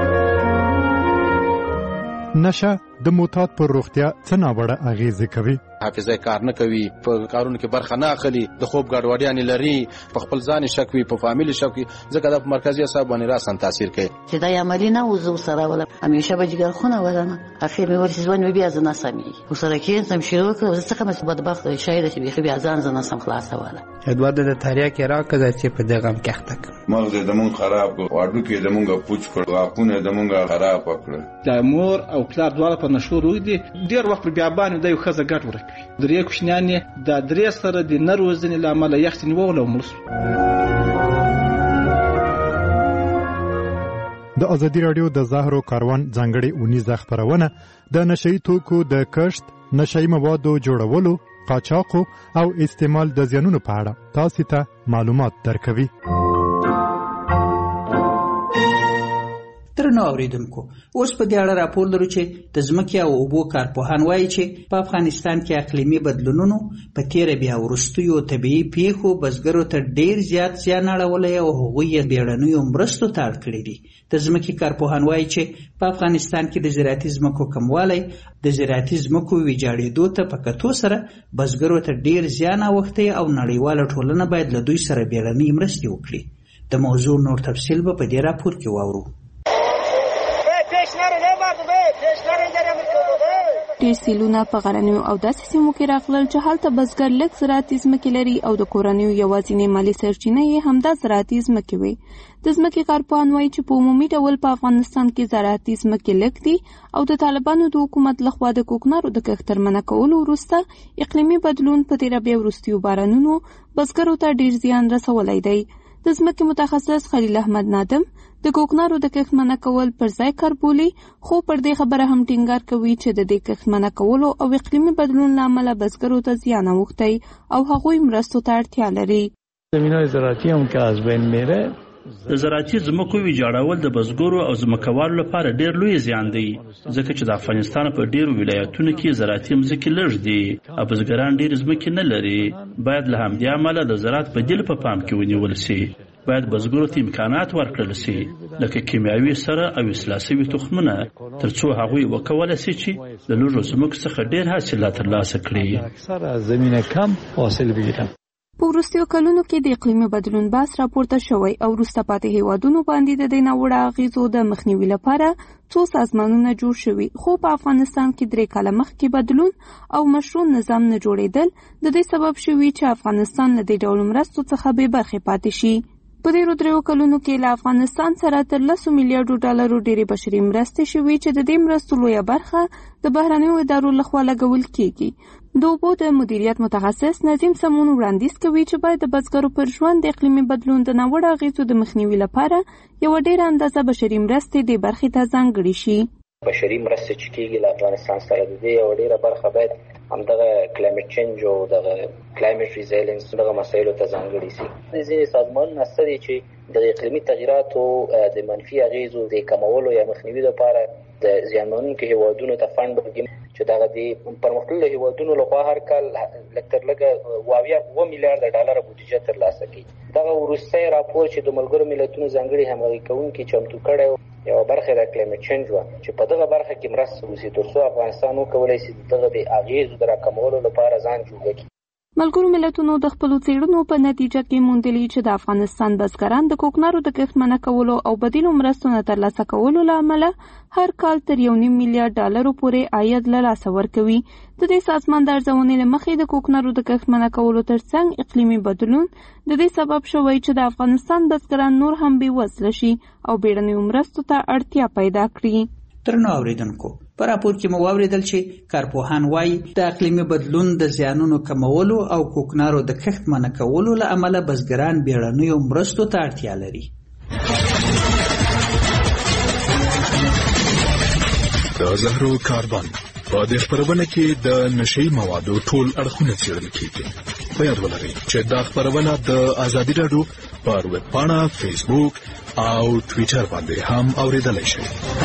S18: نشه د معتاد پر روغتیا څه ناوړه اغېزې کوي؟
S4: حافظه کار نه کوي، په کارونو کې برخه نه اخلي، د خوب ګډوډیانې لري، په خپل ځان شک وي، په فامیل شک وي، ځکه دا په مرکزي اعصاب باندې راسن تاثیر کوي.
S18: چې دا عملی نه وزو سره ولا همیشه به جګر خونه ولنه اخر مې ورسې ځوان بیا ځنه سمي وسره کې سم شروع کړ څه کوم بدبخت شاید چې بیا ځان ځنه سم خلاص ولا
S19: ادوار د تاریخ کې راکړه چې په دغه کې اخته
S20: مغز د مون خراب کړ، واډو کې د مونږه پوچ کړ، واقونه د مونږه خراب کړ.
S14: د مور او پلار دواړه په نشو روي دي، ډیر وخت بیا باندې د یو خزه ګټ ورکوي. درې کوشنیانې د درې سره د نروزنې لامل یختنی وول او ملس.
S21: د ازادي رادیو د زهرو کاروان ځانګړي اونیزه خبرونه د نشئی توکو د کشت، نشئی موادو جوړولو، قاچاقو او استعمال د زیانونو په اړه تاسو ته معلومات درکوي.
S8: درنو اوریدونکو، اوس په دې اړه راپور لرو چې د ځمکې او اوبو کارپوهان وایي چې په افغانستان کې اقلیمي بدلونونو په تیره بیا وروستیو طبیعي پیښو بزګرو ته ډیر زیات زیان اړولی او هغوی یې بیړنیو مرستو ته اړ کړي دي. د ځمکې کارپوهان وایي چې په افغانستان کې د زراعتي ځمکو کموالی د زراعتي ځمکو ویجاړېدو ته په کتو سره بزګرو ته ډیر زیان اوښتی او نړیواله ټولنه باید له دوی سره بیړنۍ مرستې وکړي. د موضوع نور تفصیل به په دې راپور کې واورو.
S22: ډیر سیلونه په غرنیو او داسې سیمو کې راغلل چې هلته بزګر لږ زراعتي ځمکې لري او د کورنیو یوازینۍ مالي سرچینه یې همدا زراعتي ځمکې وي. د ځمکې کارپوهان وایي چې په عمومي ډول په افغانستان کې زراعتي ځمکې لږ دي او د طالبانو د حکومت لخوا د کوکنارو د کښت تر منع کولو وروسته اقلیمي بدلون په تیره بیا وروستیو بارانونو بزګرو ته ډیر زیان رسولی دی. د ځمکې متخصص خلیل احمد نادم د کوکنارو د کښت منع کول پر ځای کار بولي، خو پر دې خبره هم ټینګار کوي چې د دې کښت منع کولو او اقلیمي بدلون له امله بزګرو ته زیان اوښتی او هغوی مرستو ته اړتیا لري.
S12: زمینای زراعتی هم که از بین میره.
S13: د زراعتي ځمکو ویجاړول د بزګرو او ځمکوالو لپاره ډیر لوی زیان دی، ځکه چې د افغانستان په ډیرو ولایتونو کې زراعتي ځمکې لږ دي او بزګران ډیر ځمکې نه لري. باید له همدې امله د زراعت بدیل په پام کې ونیول شي. باید بزګرو ته امکانات ورکړل شي، لکه کیمیاوي سره او اصلاح شوي تخمونه، ترڅو هغوی وکولی شي چې د لږو ځمکو څخه ډیر حاصلات ترلاسه کړي.
S12: اکثره زمینه کم حاصل بگیرن.
S22: په وروستیو کلونو کې د اقلیمي بدلون بحث راپورته شوی او وروسته پاتې هیوادونو باندې د دې ناوړه اغېزو د مخنیوي لپاره څو سازمانونه جوړ شوي، خو په افغانستان کې درې کاله مخکې بدلون او مشروع نظام نه جوړېدل د دې سبب شوي چې افغانستان له دې ډول مرستو څخه بې برخې پاتې شي. په دې دریو کلونو کې له افغانستان سره تر لسو میلیارډو ډالرو ډېرې بشري مرستې شوي چې د دې مرستو لویه برخه د بهرنیو ادارو لخوا لګول کیږي. د اوبو د مدیریت متخصص نظیم سمون وړاندیز کوي چې باید د بزګرو پر ژوند د اقلیمي بدلون د ناوړه اغېزو د مخنیوي لپاره یوه ډېره اندازه بشري مرستې دې برخې ته ځانګړې شي.
S23: بشري مرستې چې کیږي له افغانستان سره د دې یوه ډېره برخه باید همدغه کلایمټ چینج او دغه کلایمټ ریزیلینس دغه مسایلو ته ځانګړي شي. ځینې سازمانونه شته دي چې د اقلیمي تغییراتو د منفي اغېزو د کمولو یا مخنیوي لپاره د زیانمنونکو هیوادونو ته فنډ ورکوي، چې دغه د پرمختللو هیوادونو لخوا هر کال لږ تر لږه اووه اووه میلیارډه ډالره بودیجه ترلاسه کوي. دغه وروستی راپور چې د ملګرو ملتونو ځانګړي همغږي کوونکي چمتو کړی یوه برخه د کلایمټ چینج وه چې په دغه برخه کې مرسته وشي تر څو افغانستان وکولی شي دغه د اغېزو د راکمولو لپاره ځان جوړ کړي.
S22: ملګرو ملتونو د خپلو څېړنو په نتیجه کې موندلي چې د افغانستان بزګران د کوکنارو د کښت منع کولو او بدیلو مرستو نه ترلاسه کولو له امله هر کال تر یو نیم میلیارډ ډالرو پورې عاید له لاسه ورکوي. د دې سازمان د ارزونې له مخې د کوکنارو د کښت منع کولو ترڅنګ اقلیمي بدلون د دې سبب شوی چې د افغانستان بزګران نور هم بېوزله شي او بیړنیو مرستو ته اړتیا پیدا کړي.
S8: درنو اوریدونکو، په راپور کې مو واوریدل چې کارپوهان وایي د اقلیمي بدلون د زیانونو کمولو او کوکنارو د کښت منع کولو له امله بزګران بیړنیو مرستو ته اړتیا لري.
S7: د زهرو کاربن په دې خبرونه کې د نشئی موادو ټول اړخونه څېړل کیږي. په یاد ولرئ چې دا خبرونه د ازادي راډیو پر ویب پاڼه، فیسبوک او ټویټر باندې هم اوریدلای شئ.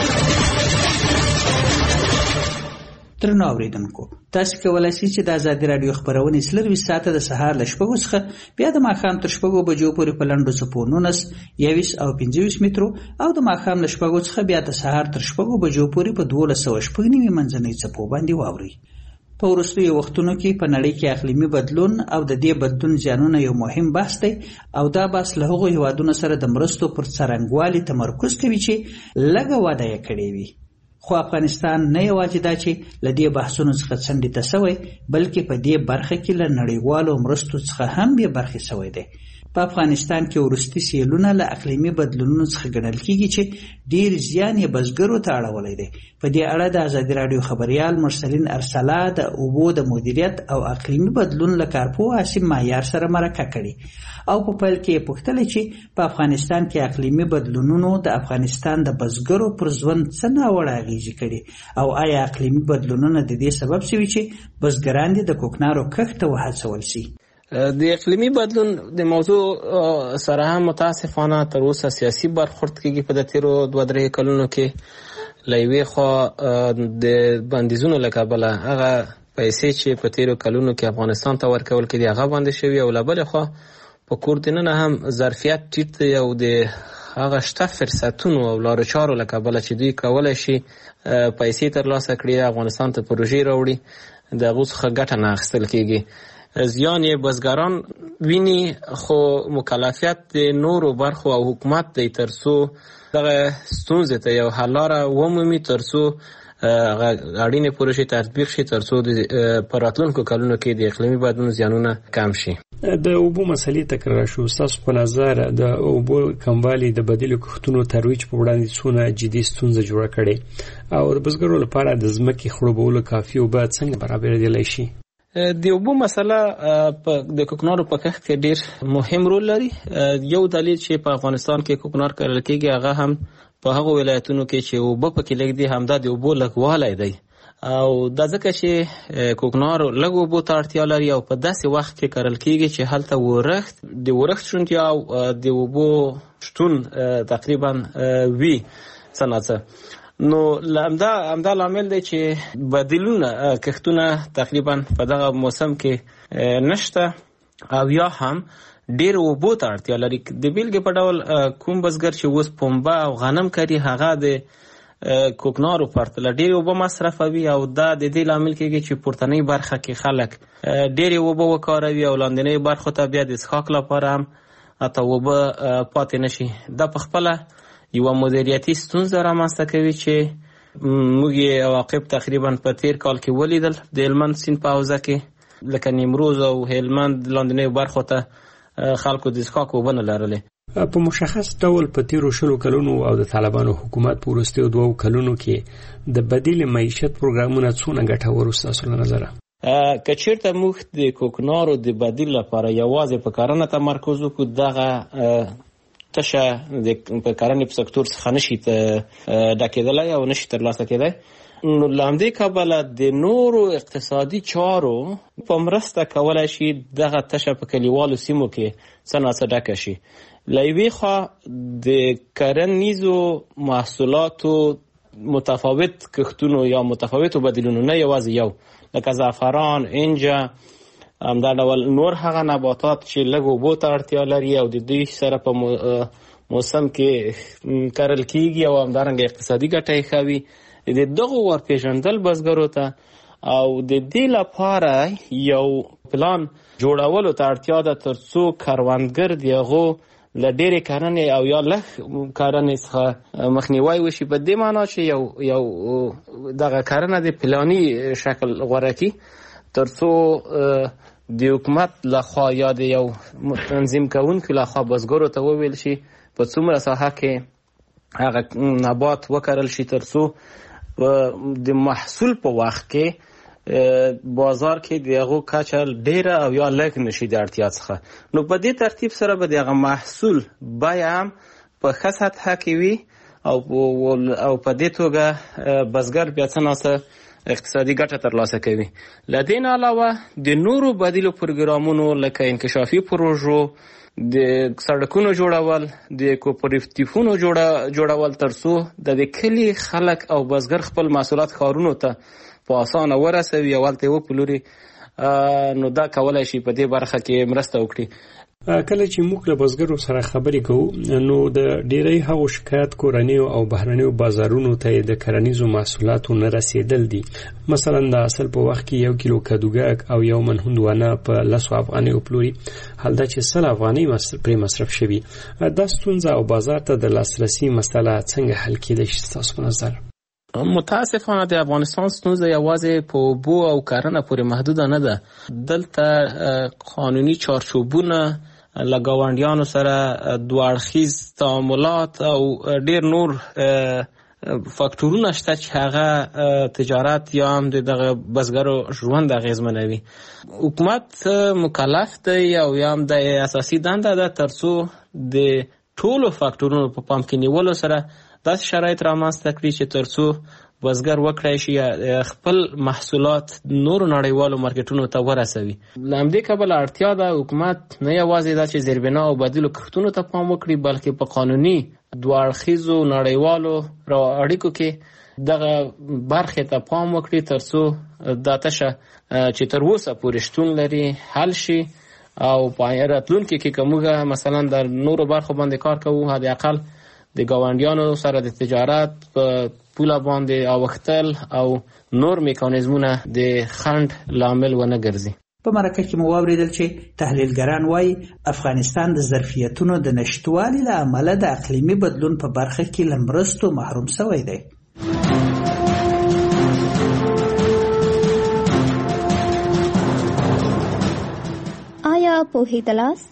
S8: درنو اوریدونکو، تاسو کولای شئ چې د ازادي راډیو خبرونه څلرویشت ساعته د سهار له شپږو څخه بیا د ماښام تر شپږو بجو پورې په لنډو څپو نولس، یوویشت او پنځه ویشت مترو او د ماښام له شپږو څخه بیا د سهار تر شپږو بجو پورې په دولس سوه شپږ نوي منځنۍ څپو باندې واورئ. په وروستیو وختونو کې په نړۍ کې اقلیمي بدلون او د دې بدلون زیانونه یو مهم بحث دی او دا بحث له هغو هیوادونو سره د مرستو پر څرنګوالي تمرکز کوي چې لږه وده یې کړې وي. خو افغانستان نه یوازې دا چې له دې بحثونو څخه څنډې ته سوی بلکې په دې برخه کې له نړیوالو مرستو څخه هم بې برخې سوی دی. په افغانستان کې وروستي سیلونه له اقلیمي بدلونونو څخه ګڼل کېږي چې ډېر زیان یې بزګرو ته اړولی دی. په دې اړه د ازادي راډیو خبریال مرسلین ارسلا د اوبو د مدیریت او اقلیمي بدلون له کارپوه عاصم معیار سره مرکه کړې او په پیل کې یې پوښتله چې په افغانستان کې اقلیمي بدلونونو د افغانستان د بزګرو پر ژوند څه ناوړه اغېزې کړي او آیا اقلیمي بدلونونه د دې سبب شوي چې بزګران دې د کوکنارو کښت ته وهڅول سي؟
S27: د اقلیمي بدلون د موضوع سره هم متاسفانه تر اوسه سیاسي برخورد کېږي. په د تیرو دوه درې کلونو کې له یوې خوا د بندیزونو له کبله هغه پیسې چې په تیرو کلونو کې افغانستان ته ورکول کېدي هغه بندې شوي او له بلې خوا په کور دننه هم ظرفیت ټیټ دی او د هغه شته فرصتونو او لارو چارو له کبله چې دوی کولی شي پیسې ترلاسه کړي افغانستان ته پروژې راوړي د هغو څخه ګټه نه اخیستل کېږي. زیان یې بزګران ویني خو مکلفیت د نورو برخو او حکومت دی تر څو دغه ستونزې ته یو حل لاره ومومي تر څو اړینې پروژې تطبیق شي تر څو په راتلونکو کلونو کې د اقلیمي بدلون زیانونه کم شي.
S11: د اوبو مسلې تکرار شو. ستاسو په نظر د اوبو کموالی د بدیلو کښتونو ترویج په وړاندې څونه جدي ستونزه جوړه کړې او د بزګرو لپاره د ځمکې خړوبولو کافي اوبه څنګه برابرېدلی شي؟
S27: د اوبو مسله د کوکنارو په کښت کې ډیر مهم رول لري. یو دلیل چې په افغانستان کې کوکنار کرل کېږي هغه هم په هغو ولایتونو کې چې اوبه پکې لږ دي همدا د اوبو لږوالی دی او دا ځکه چې کوکنار لږ اوبو ته اړتیا لري او په داسې وخت کې کرل کېږي چې هلته ورښت د ورښت شونتیا او د اوبو شتون تقریبا وي څه نه څه. نو همدا همدا لامل دی چې بدیلونه کښتونه تقریبا په دغه موسم کې نشته او یا هم ډیر اوبو ته اړتیا لري. د بیلګې په ډول کوم بزګر چې اوس پنبه او غنم کري هغه د کوکنارو پرتله ډیر اوبه مصرفوي او دا د دې لامل کېږي چې پورتنۍ برخه کې خلک ډیر اوبه وکاروي او لاندنۍ برخو ته بیا د څښاک لپاره هم حتی اوبه پاتې نشي. دا په خپله یوه مدیریتي ستونزه رامنځته کوي چې موږ یې عواقب تقریبا په تیر کال کې ولیدل د هلمند سیند په حوزه کې لکه نیمروز او هلمند لاندنیو برخو ته خلکو د څښاک اوبه نه لرلې.
S11: په مشخص ډول په تیرو شلو کلونو او د طالبانو حکومت په وروستیو دوو کلونو کې د بدیل معیشت پروګرامونه څونه ګټور ستاسو له نظره؟
S27: که چېرته موږ د کوکنارو د بدیل لپاره یوازې په کرنه تمرکز وکړو دغه تشه په کرنې په سکتور څخه نشي ډکېدلی او نشي ترلاسه کېدی. نو له همدې کبله د نورو اقتصادي چارو په مرسته کولی شي دغه تشه په کلیوالو سیمو کې څه ناڅه ډکه شي. له یوې خوا د کرنیزو محصولاتو متفاوت کښتونو یا متفاوتو بدیلونو نه یوازې یو لکه زعفران، انجه، همدا ډول نور هغه نباتات چې لږ اوبو ته اړتیا لري او د دوی سره په موسم کې کرل کېږي او همدارنګه اقتصادي ګټه یې ښه وي د دغو ورپېژندل بزګرو ته او د دې لپاره یو پلان جوړولو ته اړتیا ده تر څو کروندګر د هغو له ډېرې کرنې او یا لږ کرنې څخه مخنیوی وشي. په دې معنا چې یو یو دغه کرنه د پلاني شکل غوره کړي تر څو د حکومت لخوا یا د یو تنظیم کوونکي لخوا بزګرو ته وویل شي په څومره ساحه کې هغه نبات وکرل شي تر څو د محصول په وخت کې بازار کې د هغو کچه ډیره او یا لږ نشي د اړتیا څخه. نو په دې ترتیب سره به د هغه محصول بیه هم په ښه سطحه کې وي او او په دې توګه بزګر بیا څه ناڅه اقتصادي ګټه ترلاسه کوي. له دې نه علاوه د نورو بدیلو پروګرامونو لکه انکشافي پروژو، د سړکونو جوړول، د کوپراتیفونو جوړول تر څو د کلي خلک او بزګر خپل محصولات ښارونو ته په اسانه ورسوي او هلته یې وپلوري نو دا کولای شي په دې برخه کې مرسته وکړي.
S11: کله چې موږ له بزګرو سره خبرې کوو نو د ډیری هغو شکایت کورنیو او بهرنیو بازارونو ته د کرنیزو محصولاتو نه رسیدل دي. مثلا د اصل په وخت کې یو کیلو کدوګک او یو من هندوانه په لسو افغانیو پلوري، حال دا چې سل افغانۍ پرې مصرف شوي. دا ستونزه او بازار ته د لاسرسي مسله څنګه حل کېدای شي ستاسو په نظر؟
S27: متاسفانه د افغانستان ستونزه یوازې په اوبو او کرنه پورې محدوده نه ده. دلته قانوني چارچوبونه له ګاونډیانو سره دوه اړخیز تعاملات او ډیر نور فاکتورونه شته چې هغه تجارت یا هم دغه بزګرو ژوند اغیزمنوي. حکومت مکلف دی او یا هم د اساسي دنده ده ترڅو د ټولو فاکتورونو په پام کې نیولو سره داسې شرایط رامنځته کړي چې ترڅو بزګر وکړای شي خپل محصولات نورو نړیوالو مارکیټونو ته ورسوي. له همدې کبله اړتیا ده حکومت نه یوازې دا چې زیربنا او بدیلو کښتونو ته پام وکړي بلکې په قانوني دوه اړخیزو نړیوالو اړیکو کې دغه برخې ته پام وکړي ترڅو دا تشه چې تر اوسه پورې شتون لري حل شي او په راتلونکي کې که موږ مثلا د نورو برخو باندې کار کوو حد اقل د ګاونډیانو سره د تجارت په پوله باندې اوښتل او نور میکانیزمونه د خنډ لامل ونه ګرځي.
S8: په مرکه کې مو واوریدل چې تحلیلګران وایي افغانستان د ظرفیتونو د نشټوالي له امله د اقلیمي بدلون په برخه کې له مرستو محروم شوی دی.
S2: آیا پوهیدلاست؟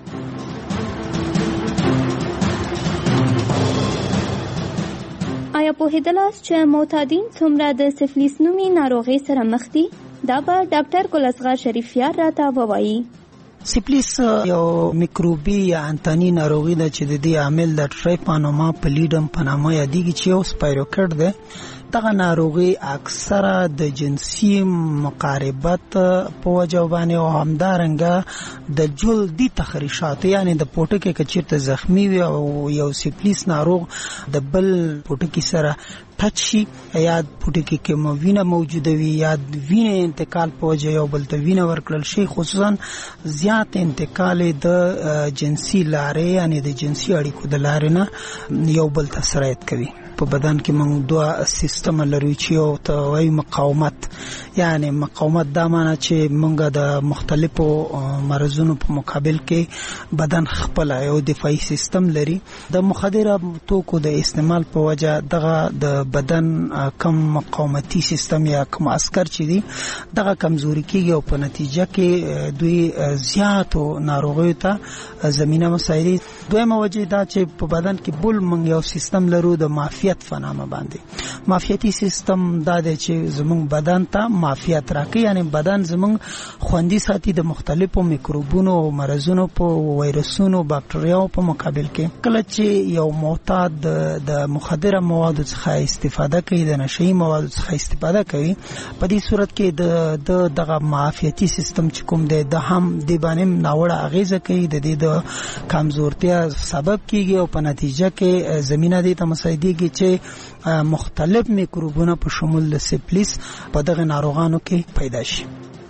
S2: آیا پوهیدلاست چې معتادین څومره د سفلیس نومي ناروغۍ سره مخ دي؟ دا به ډاکټر ګل اصغر شریفیار راته ووایي.
S3: سفلیس یو میکروبي یا انتاني ناروغي ده چې د دې عامل د ټریپانوما پلیډم په نامه یادېږي چې یو سپایروکټ ده. دغه ناروغي اکثره د جنسي مقاربت په وجه باندې او همدارنګه د جلدي تخریشات یعنی د پوټکي کې چیرته زخمی وي او یو سفلیس ناروغ د بل پوټکي سره ټچ شي یا پوټکي کې مو وینه موجوده وي یا وینه انتقال په وجه یو بل ته وینه ورکړل شي، خصوصا زیات انتقال د جنسي لارې یعنی د جنسي اړیکو د لارې نه یو بل ته سرایت کوي. په بدن کې موږ دوه سیستم لرو چې یو ته وایي مقاومت، یعنی مقاومت دا معنی چې موږ د مختلفو مرزونو په مقابل کې بدن خپل یو دفاعي سیستم لري. د مخدره توکو د استعمال په وجه دغه د بدن کم مقاومتي سیستم یا کم عسکر چې دي دغه کمزوري کیږي او په نتیجه کې دوی زیاتو ناروغیو ته زمينه مسایري. دویمه وجه دا چې په بدن کې بل موږ یو سیستم لرو د معافیت په نامه باندې. معافیتي سیستم دا دی چې زموږ بدن ته معافیت راکړي، یعنی بدن زموږ خوندي ساتي د مختلفو میکروبونو او مرزونو په وایرسونو باکټریاو په مقابل کې. کله چې یو معتاد د مخدره موادو څخه استفاده کوي، د نشئی موادو څخه استفاده کوي، په دې صورت کې د دغه معافیتي سیستم چې کوم دی د هم د باندې ناوړه اغیزه کوي، د دې د کمزورتیا سبب کیږي او په نتیجه کې زمينه دې ته مساعدېږي چې مختلف میکروبونه په شمول د سفلیس په دغه ناروغانو کې پیدا شي.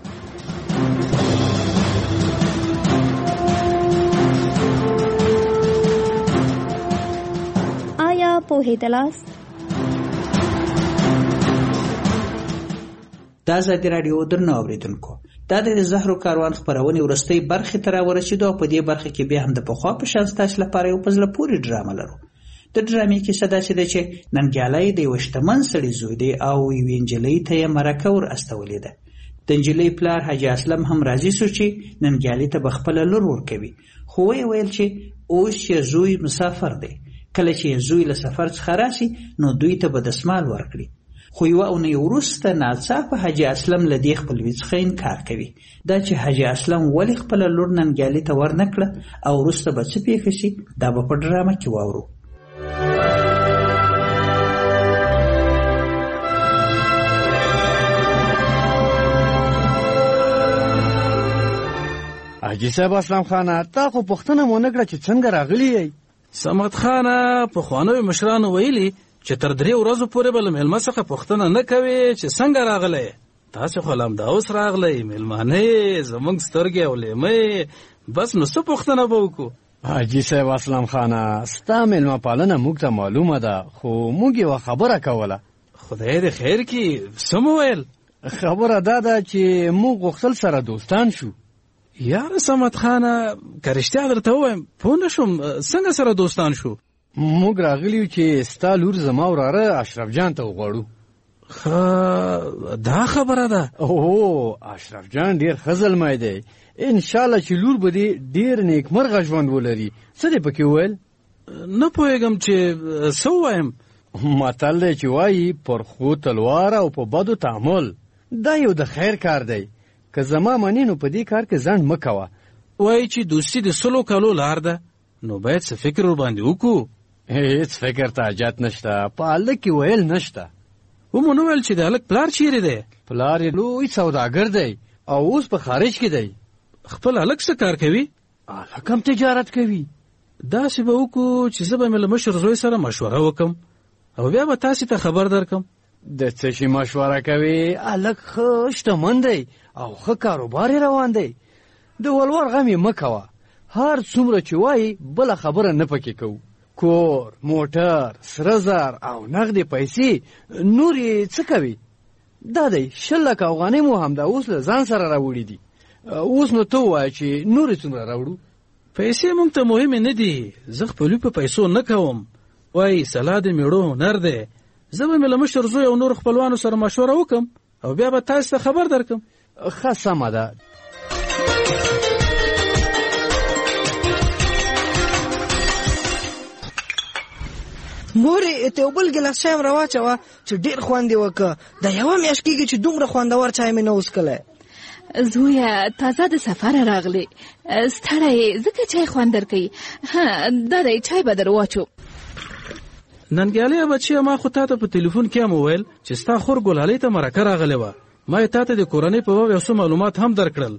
S2: آیا پوهیدلاست؟
S8: دا ازادي راډیو درنو اوریدونکو، دا د زهرو کاروان خبرونه ورستۍ برخه تر ورسېدو. په دې برخه کې بیا هم د پخوا په شان تاسو لپاره یو پزله پوری ډرامه لرو. د ډرامې کې صدا چې د چې ننګیالي د وشتمن سړي زوی دی او یوې نجلۍ ته یې مرکه ور استولې ده. د نجلۍ پلار حاجي اسلم هم راضي شو چې ننګیالي ته بخپل لور ورکوي، خو وی ویل چې اوس چې زوی مسافر دی، کله چې زوی له سفر څخه راشي نو دوی ته به دسمال ورکړي. خو یو اونۍ وروسته ناڅاپه حاجي اسلم له دې خپلوي څخه انکار کوي. دا چې حاجي اسلم ولې خپل لور ننګیالي ته ورنکړه او وروسته به څه پیښ شي دا به په ډرامه کې واورو.
S5: حاجي صاحب اسلام خانه، تا خو پوښتنه مو نه کړه چې څنګه راغلی یې؟
S9: صمد خانه، پخوانیو مشرانو ویلي چې تر درې ورځو پورې به له مېلمه څخه پوښتنه نه کوي چې څنګه راغلی. تاسو خو لام دا اوس راغلی مېلمانه زمونږ سترګې او لیمې بس نو څه پوښتنه به وکړو.
S5: حاجي صاحب اسلام خانه ستا مېلمه پالنه موږ ته معلومه ده خو موږ یوه خبره کوله.
S9: خدای دې خیر کړي. څه مو ویل؟
S5: خبره دا ده چې موږ غوښتل سره دوستان شو.
S9: یاره صمد خانه که رښتیا درته ووایم پوه نه شوم څنګه سره دوستان شو؟
S5: موږ راغلي یو چې ستا لور زما وراره اشرف جان ته وغواړو.
S9: ښه دا خبره ده.
S5: اوه اشرف جان ډېر ښه زلمی دی. انشاءالله چې لور به دې ډېر نیکمرغه ژوند ولري. څه دې پکې وویل؟
S9: نه پوهېږم چې څه ووایم.
S5: متل دی چې وایي پر ښو تلوار او په بدو تعامل. دا یو د خیر کار دی. که زما منې نو په دې کار کې ځنډ مه کوه.
S9: وایي چې دوستي د سلو کالو لار ده نو باید څه فکر ورباندې وکړو.
S5: هېڅ فکر ته حاجت نشته. په هلک کې ویل نشته.
S9: ومو نه ویل چې د هلک پلار چیرې دی؟
S5: پلار یې لوی سوداګر دی او اوس په خارج کې دی.
S9: خپل هلک څه کار کوي؟
S5: هلک هم تجارت کوي.
S9: داسې به وکړو چې زه به مې له مشر زوی سره مشوره وکړم او بیا به تاسې ته خبر درکم.
S5: د څه شي مشوره کوي؟ هلک ښه شتمن دی او ښه کاروبار یې روان دی. د ولور غم یې مه کوه. هر څومره چې وایي بله خبره نه پکې کوو. کور، موټر، سره زر او نغدې پیسې نور یې څه کوي؟ دا دی شل لکه افغانۍ مو همدا اوس له ځان سره راوړي دي. اوس نو ته ووایه چې نور یې څومره راوړو؟
S9: پیسې موږ ته مهمې نه دي. زه خپلوي په پیسو نه کوم. وایي سلا د میړو هنر دی. زه به مې له مشر زوی او نور خپلوانو سره مشوره وکړم او بیا به تاسو ته خبر درکم.
S5: ښه سمه ده.
S1: مورې ته یو بل ګیلاس چای هم راواچوه چې ډېر خوند یې وکړه. دا یوه میاشت کېږي چې دومره خوندور چای مې نه وڅښلی.
S6: زویه تازه د سفره راغلی ستړی یې ځکه چای خوند درکوي. ها دا دی چای به در واچو.
S9: ننګیالۍ بچیه ما خو تا ته په تلیفون کې هم وویل چې ستا خور ګلالۍ ته مرکه راغلی وه. ما یې تا ته د کورنۍ په باب یو څه معلومات هم درکړل.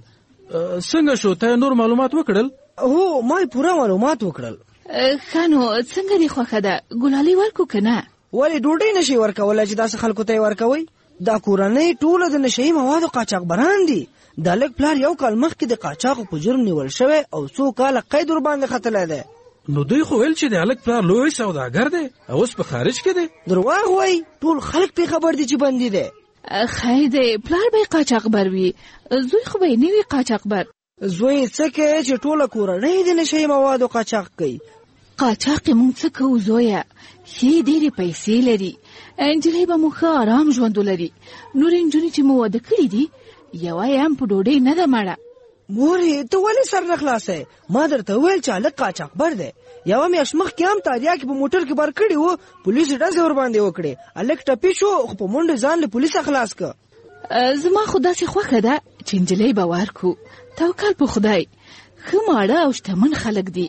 S9: څنګه شو تا نور معلومات وکړل؟
S1: هو ما یې پوره معلومات وکړل.
S6: ښه نو څنګه دې خوښه ده ګلالۍ ورکو که نه؟
S1: ولې ډوډۍ نشي ورکولی چې داسې خلکو ته یې ورکوئ؟ دا کورنۍ ټوله د نشهیي موادو قاچاقبران دي. د هلک پلار یو کال مخکې د قاچاقو په جرم نیول شوی او څو کاله قید ورباندې ختلی دی.
S9: نو دوی خو ویل چې د هلک پلار لوی سوداګر دی او اوس په خارج کې دی.
S1: درواغ وایي. ټول خلک پې خبر دي چې بندي دی.
S6: خیر دی پلار به یې قاچاقبر وي زوی خو به یې نه وي قاچاقبر.
S1: زوی څه کوي چې ټوله کورنۍ د نشهیي موادو قاچاق کوي.
S6: قاچاق یې مونږ څه کوو زویه؟ ښې ډېرې پیسې لري. نجلۍ به مو ښه ارام ژوند ولري. نورې نجونې چې مو واده کړي دي یوه یې هم په ډوډۍ نه ده مړه.
S1: مورې ته ولې سر نه خلاصی؟ ما درته وویل چې هلک قاچاقبر دی. یوه میاشت مخکې هم تاریا کې په موټر کې بر کړي وو. پولیسو ډزې ورباندې وکړې. هلک ټپي شو خو په منډه ځان له پولیسه خلاص که.
S6: زما خو داسې خوښه ده چې نجلۍ به ورکو. توکل په خدای. ښه ماړه او شتمن خلک دي.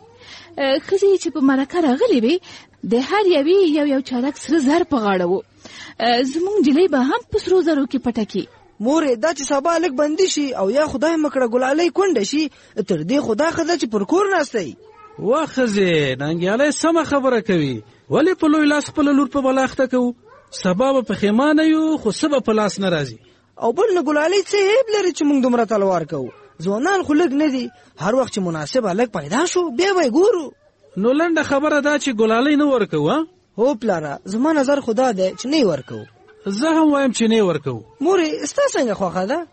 S6: ښځې چې په مرکه راغلې وې د هر یوې یو یو چارک سره زر په غاړه و. زموږ نجلۍ به هم په سرو زرو کې پټه کړي.
S1: مورې دا چې سبا هلک بندي شي او یا خدای مکړه ګلالۍ کونډه شي تر دې خو دا ښه ده چې پر کور ناستی.
S9: وا ښځې ننګیالۍ سمه خبره کوي. ولې په لوی لاس خپله لور په بلا اخته کوو؟ سبا به پښیمانه یو خو څه به په لاس نه راځي.
S1: او بل نه ګلالۍ څه عیب لري چې موږ دومره تلوار کوو؟ ځوانان خو لږ نه دي. هر وخت چې مناسب هلک پیدا شو بیا به یې ګورو.
S9: نو لنډه خبره دا چې ګلالۍ نه ورکوو.
S1: هو پلاره زما نظر خو دا دی چې نه یې ورکوو.
S9: زه هم وایم چې نه یې ورکوو.
S1: مورې ستا څنګه خوښه ده؟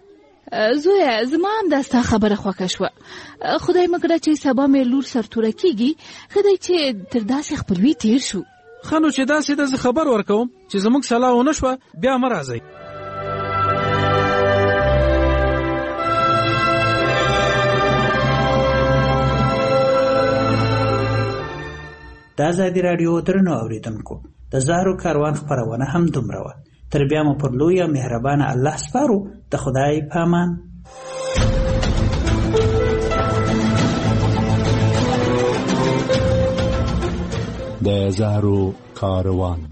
S6: زویه زما هم دا ستا خبره خوښه شوه. خدای مکړه چې سبا مې لور سرتوره کېږي. ښه دی چې تر داسې خپلوي تېر شو.
S9: ښه نو چې داسې ده زه خبر ورکوم چې زموږ سلا ونه شوه بیا مه راځئ.
S8: د ازادي راډیو درنو اورېدونکو د زهرو کاروان خپرونه هم دومره وه. تر بیا مو پر لوی او مهربانه الله سپارو. د خدای په امان.
S21: د زهرو کاروان.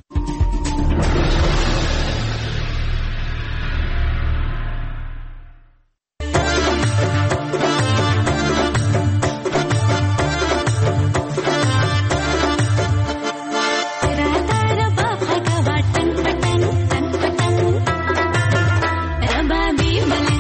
S10: ملي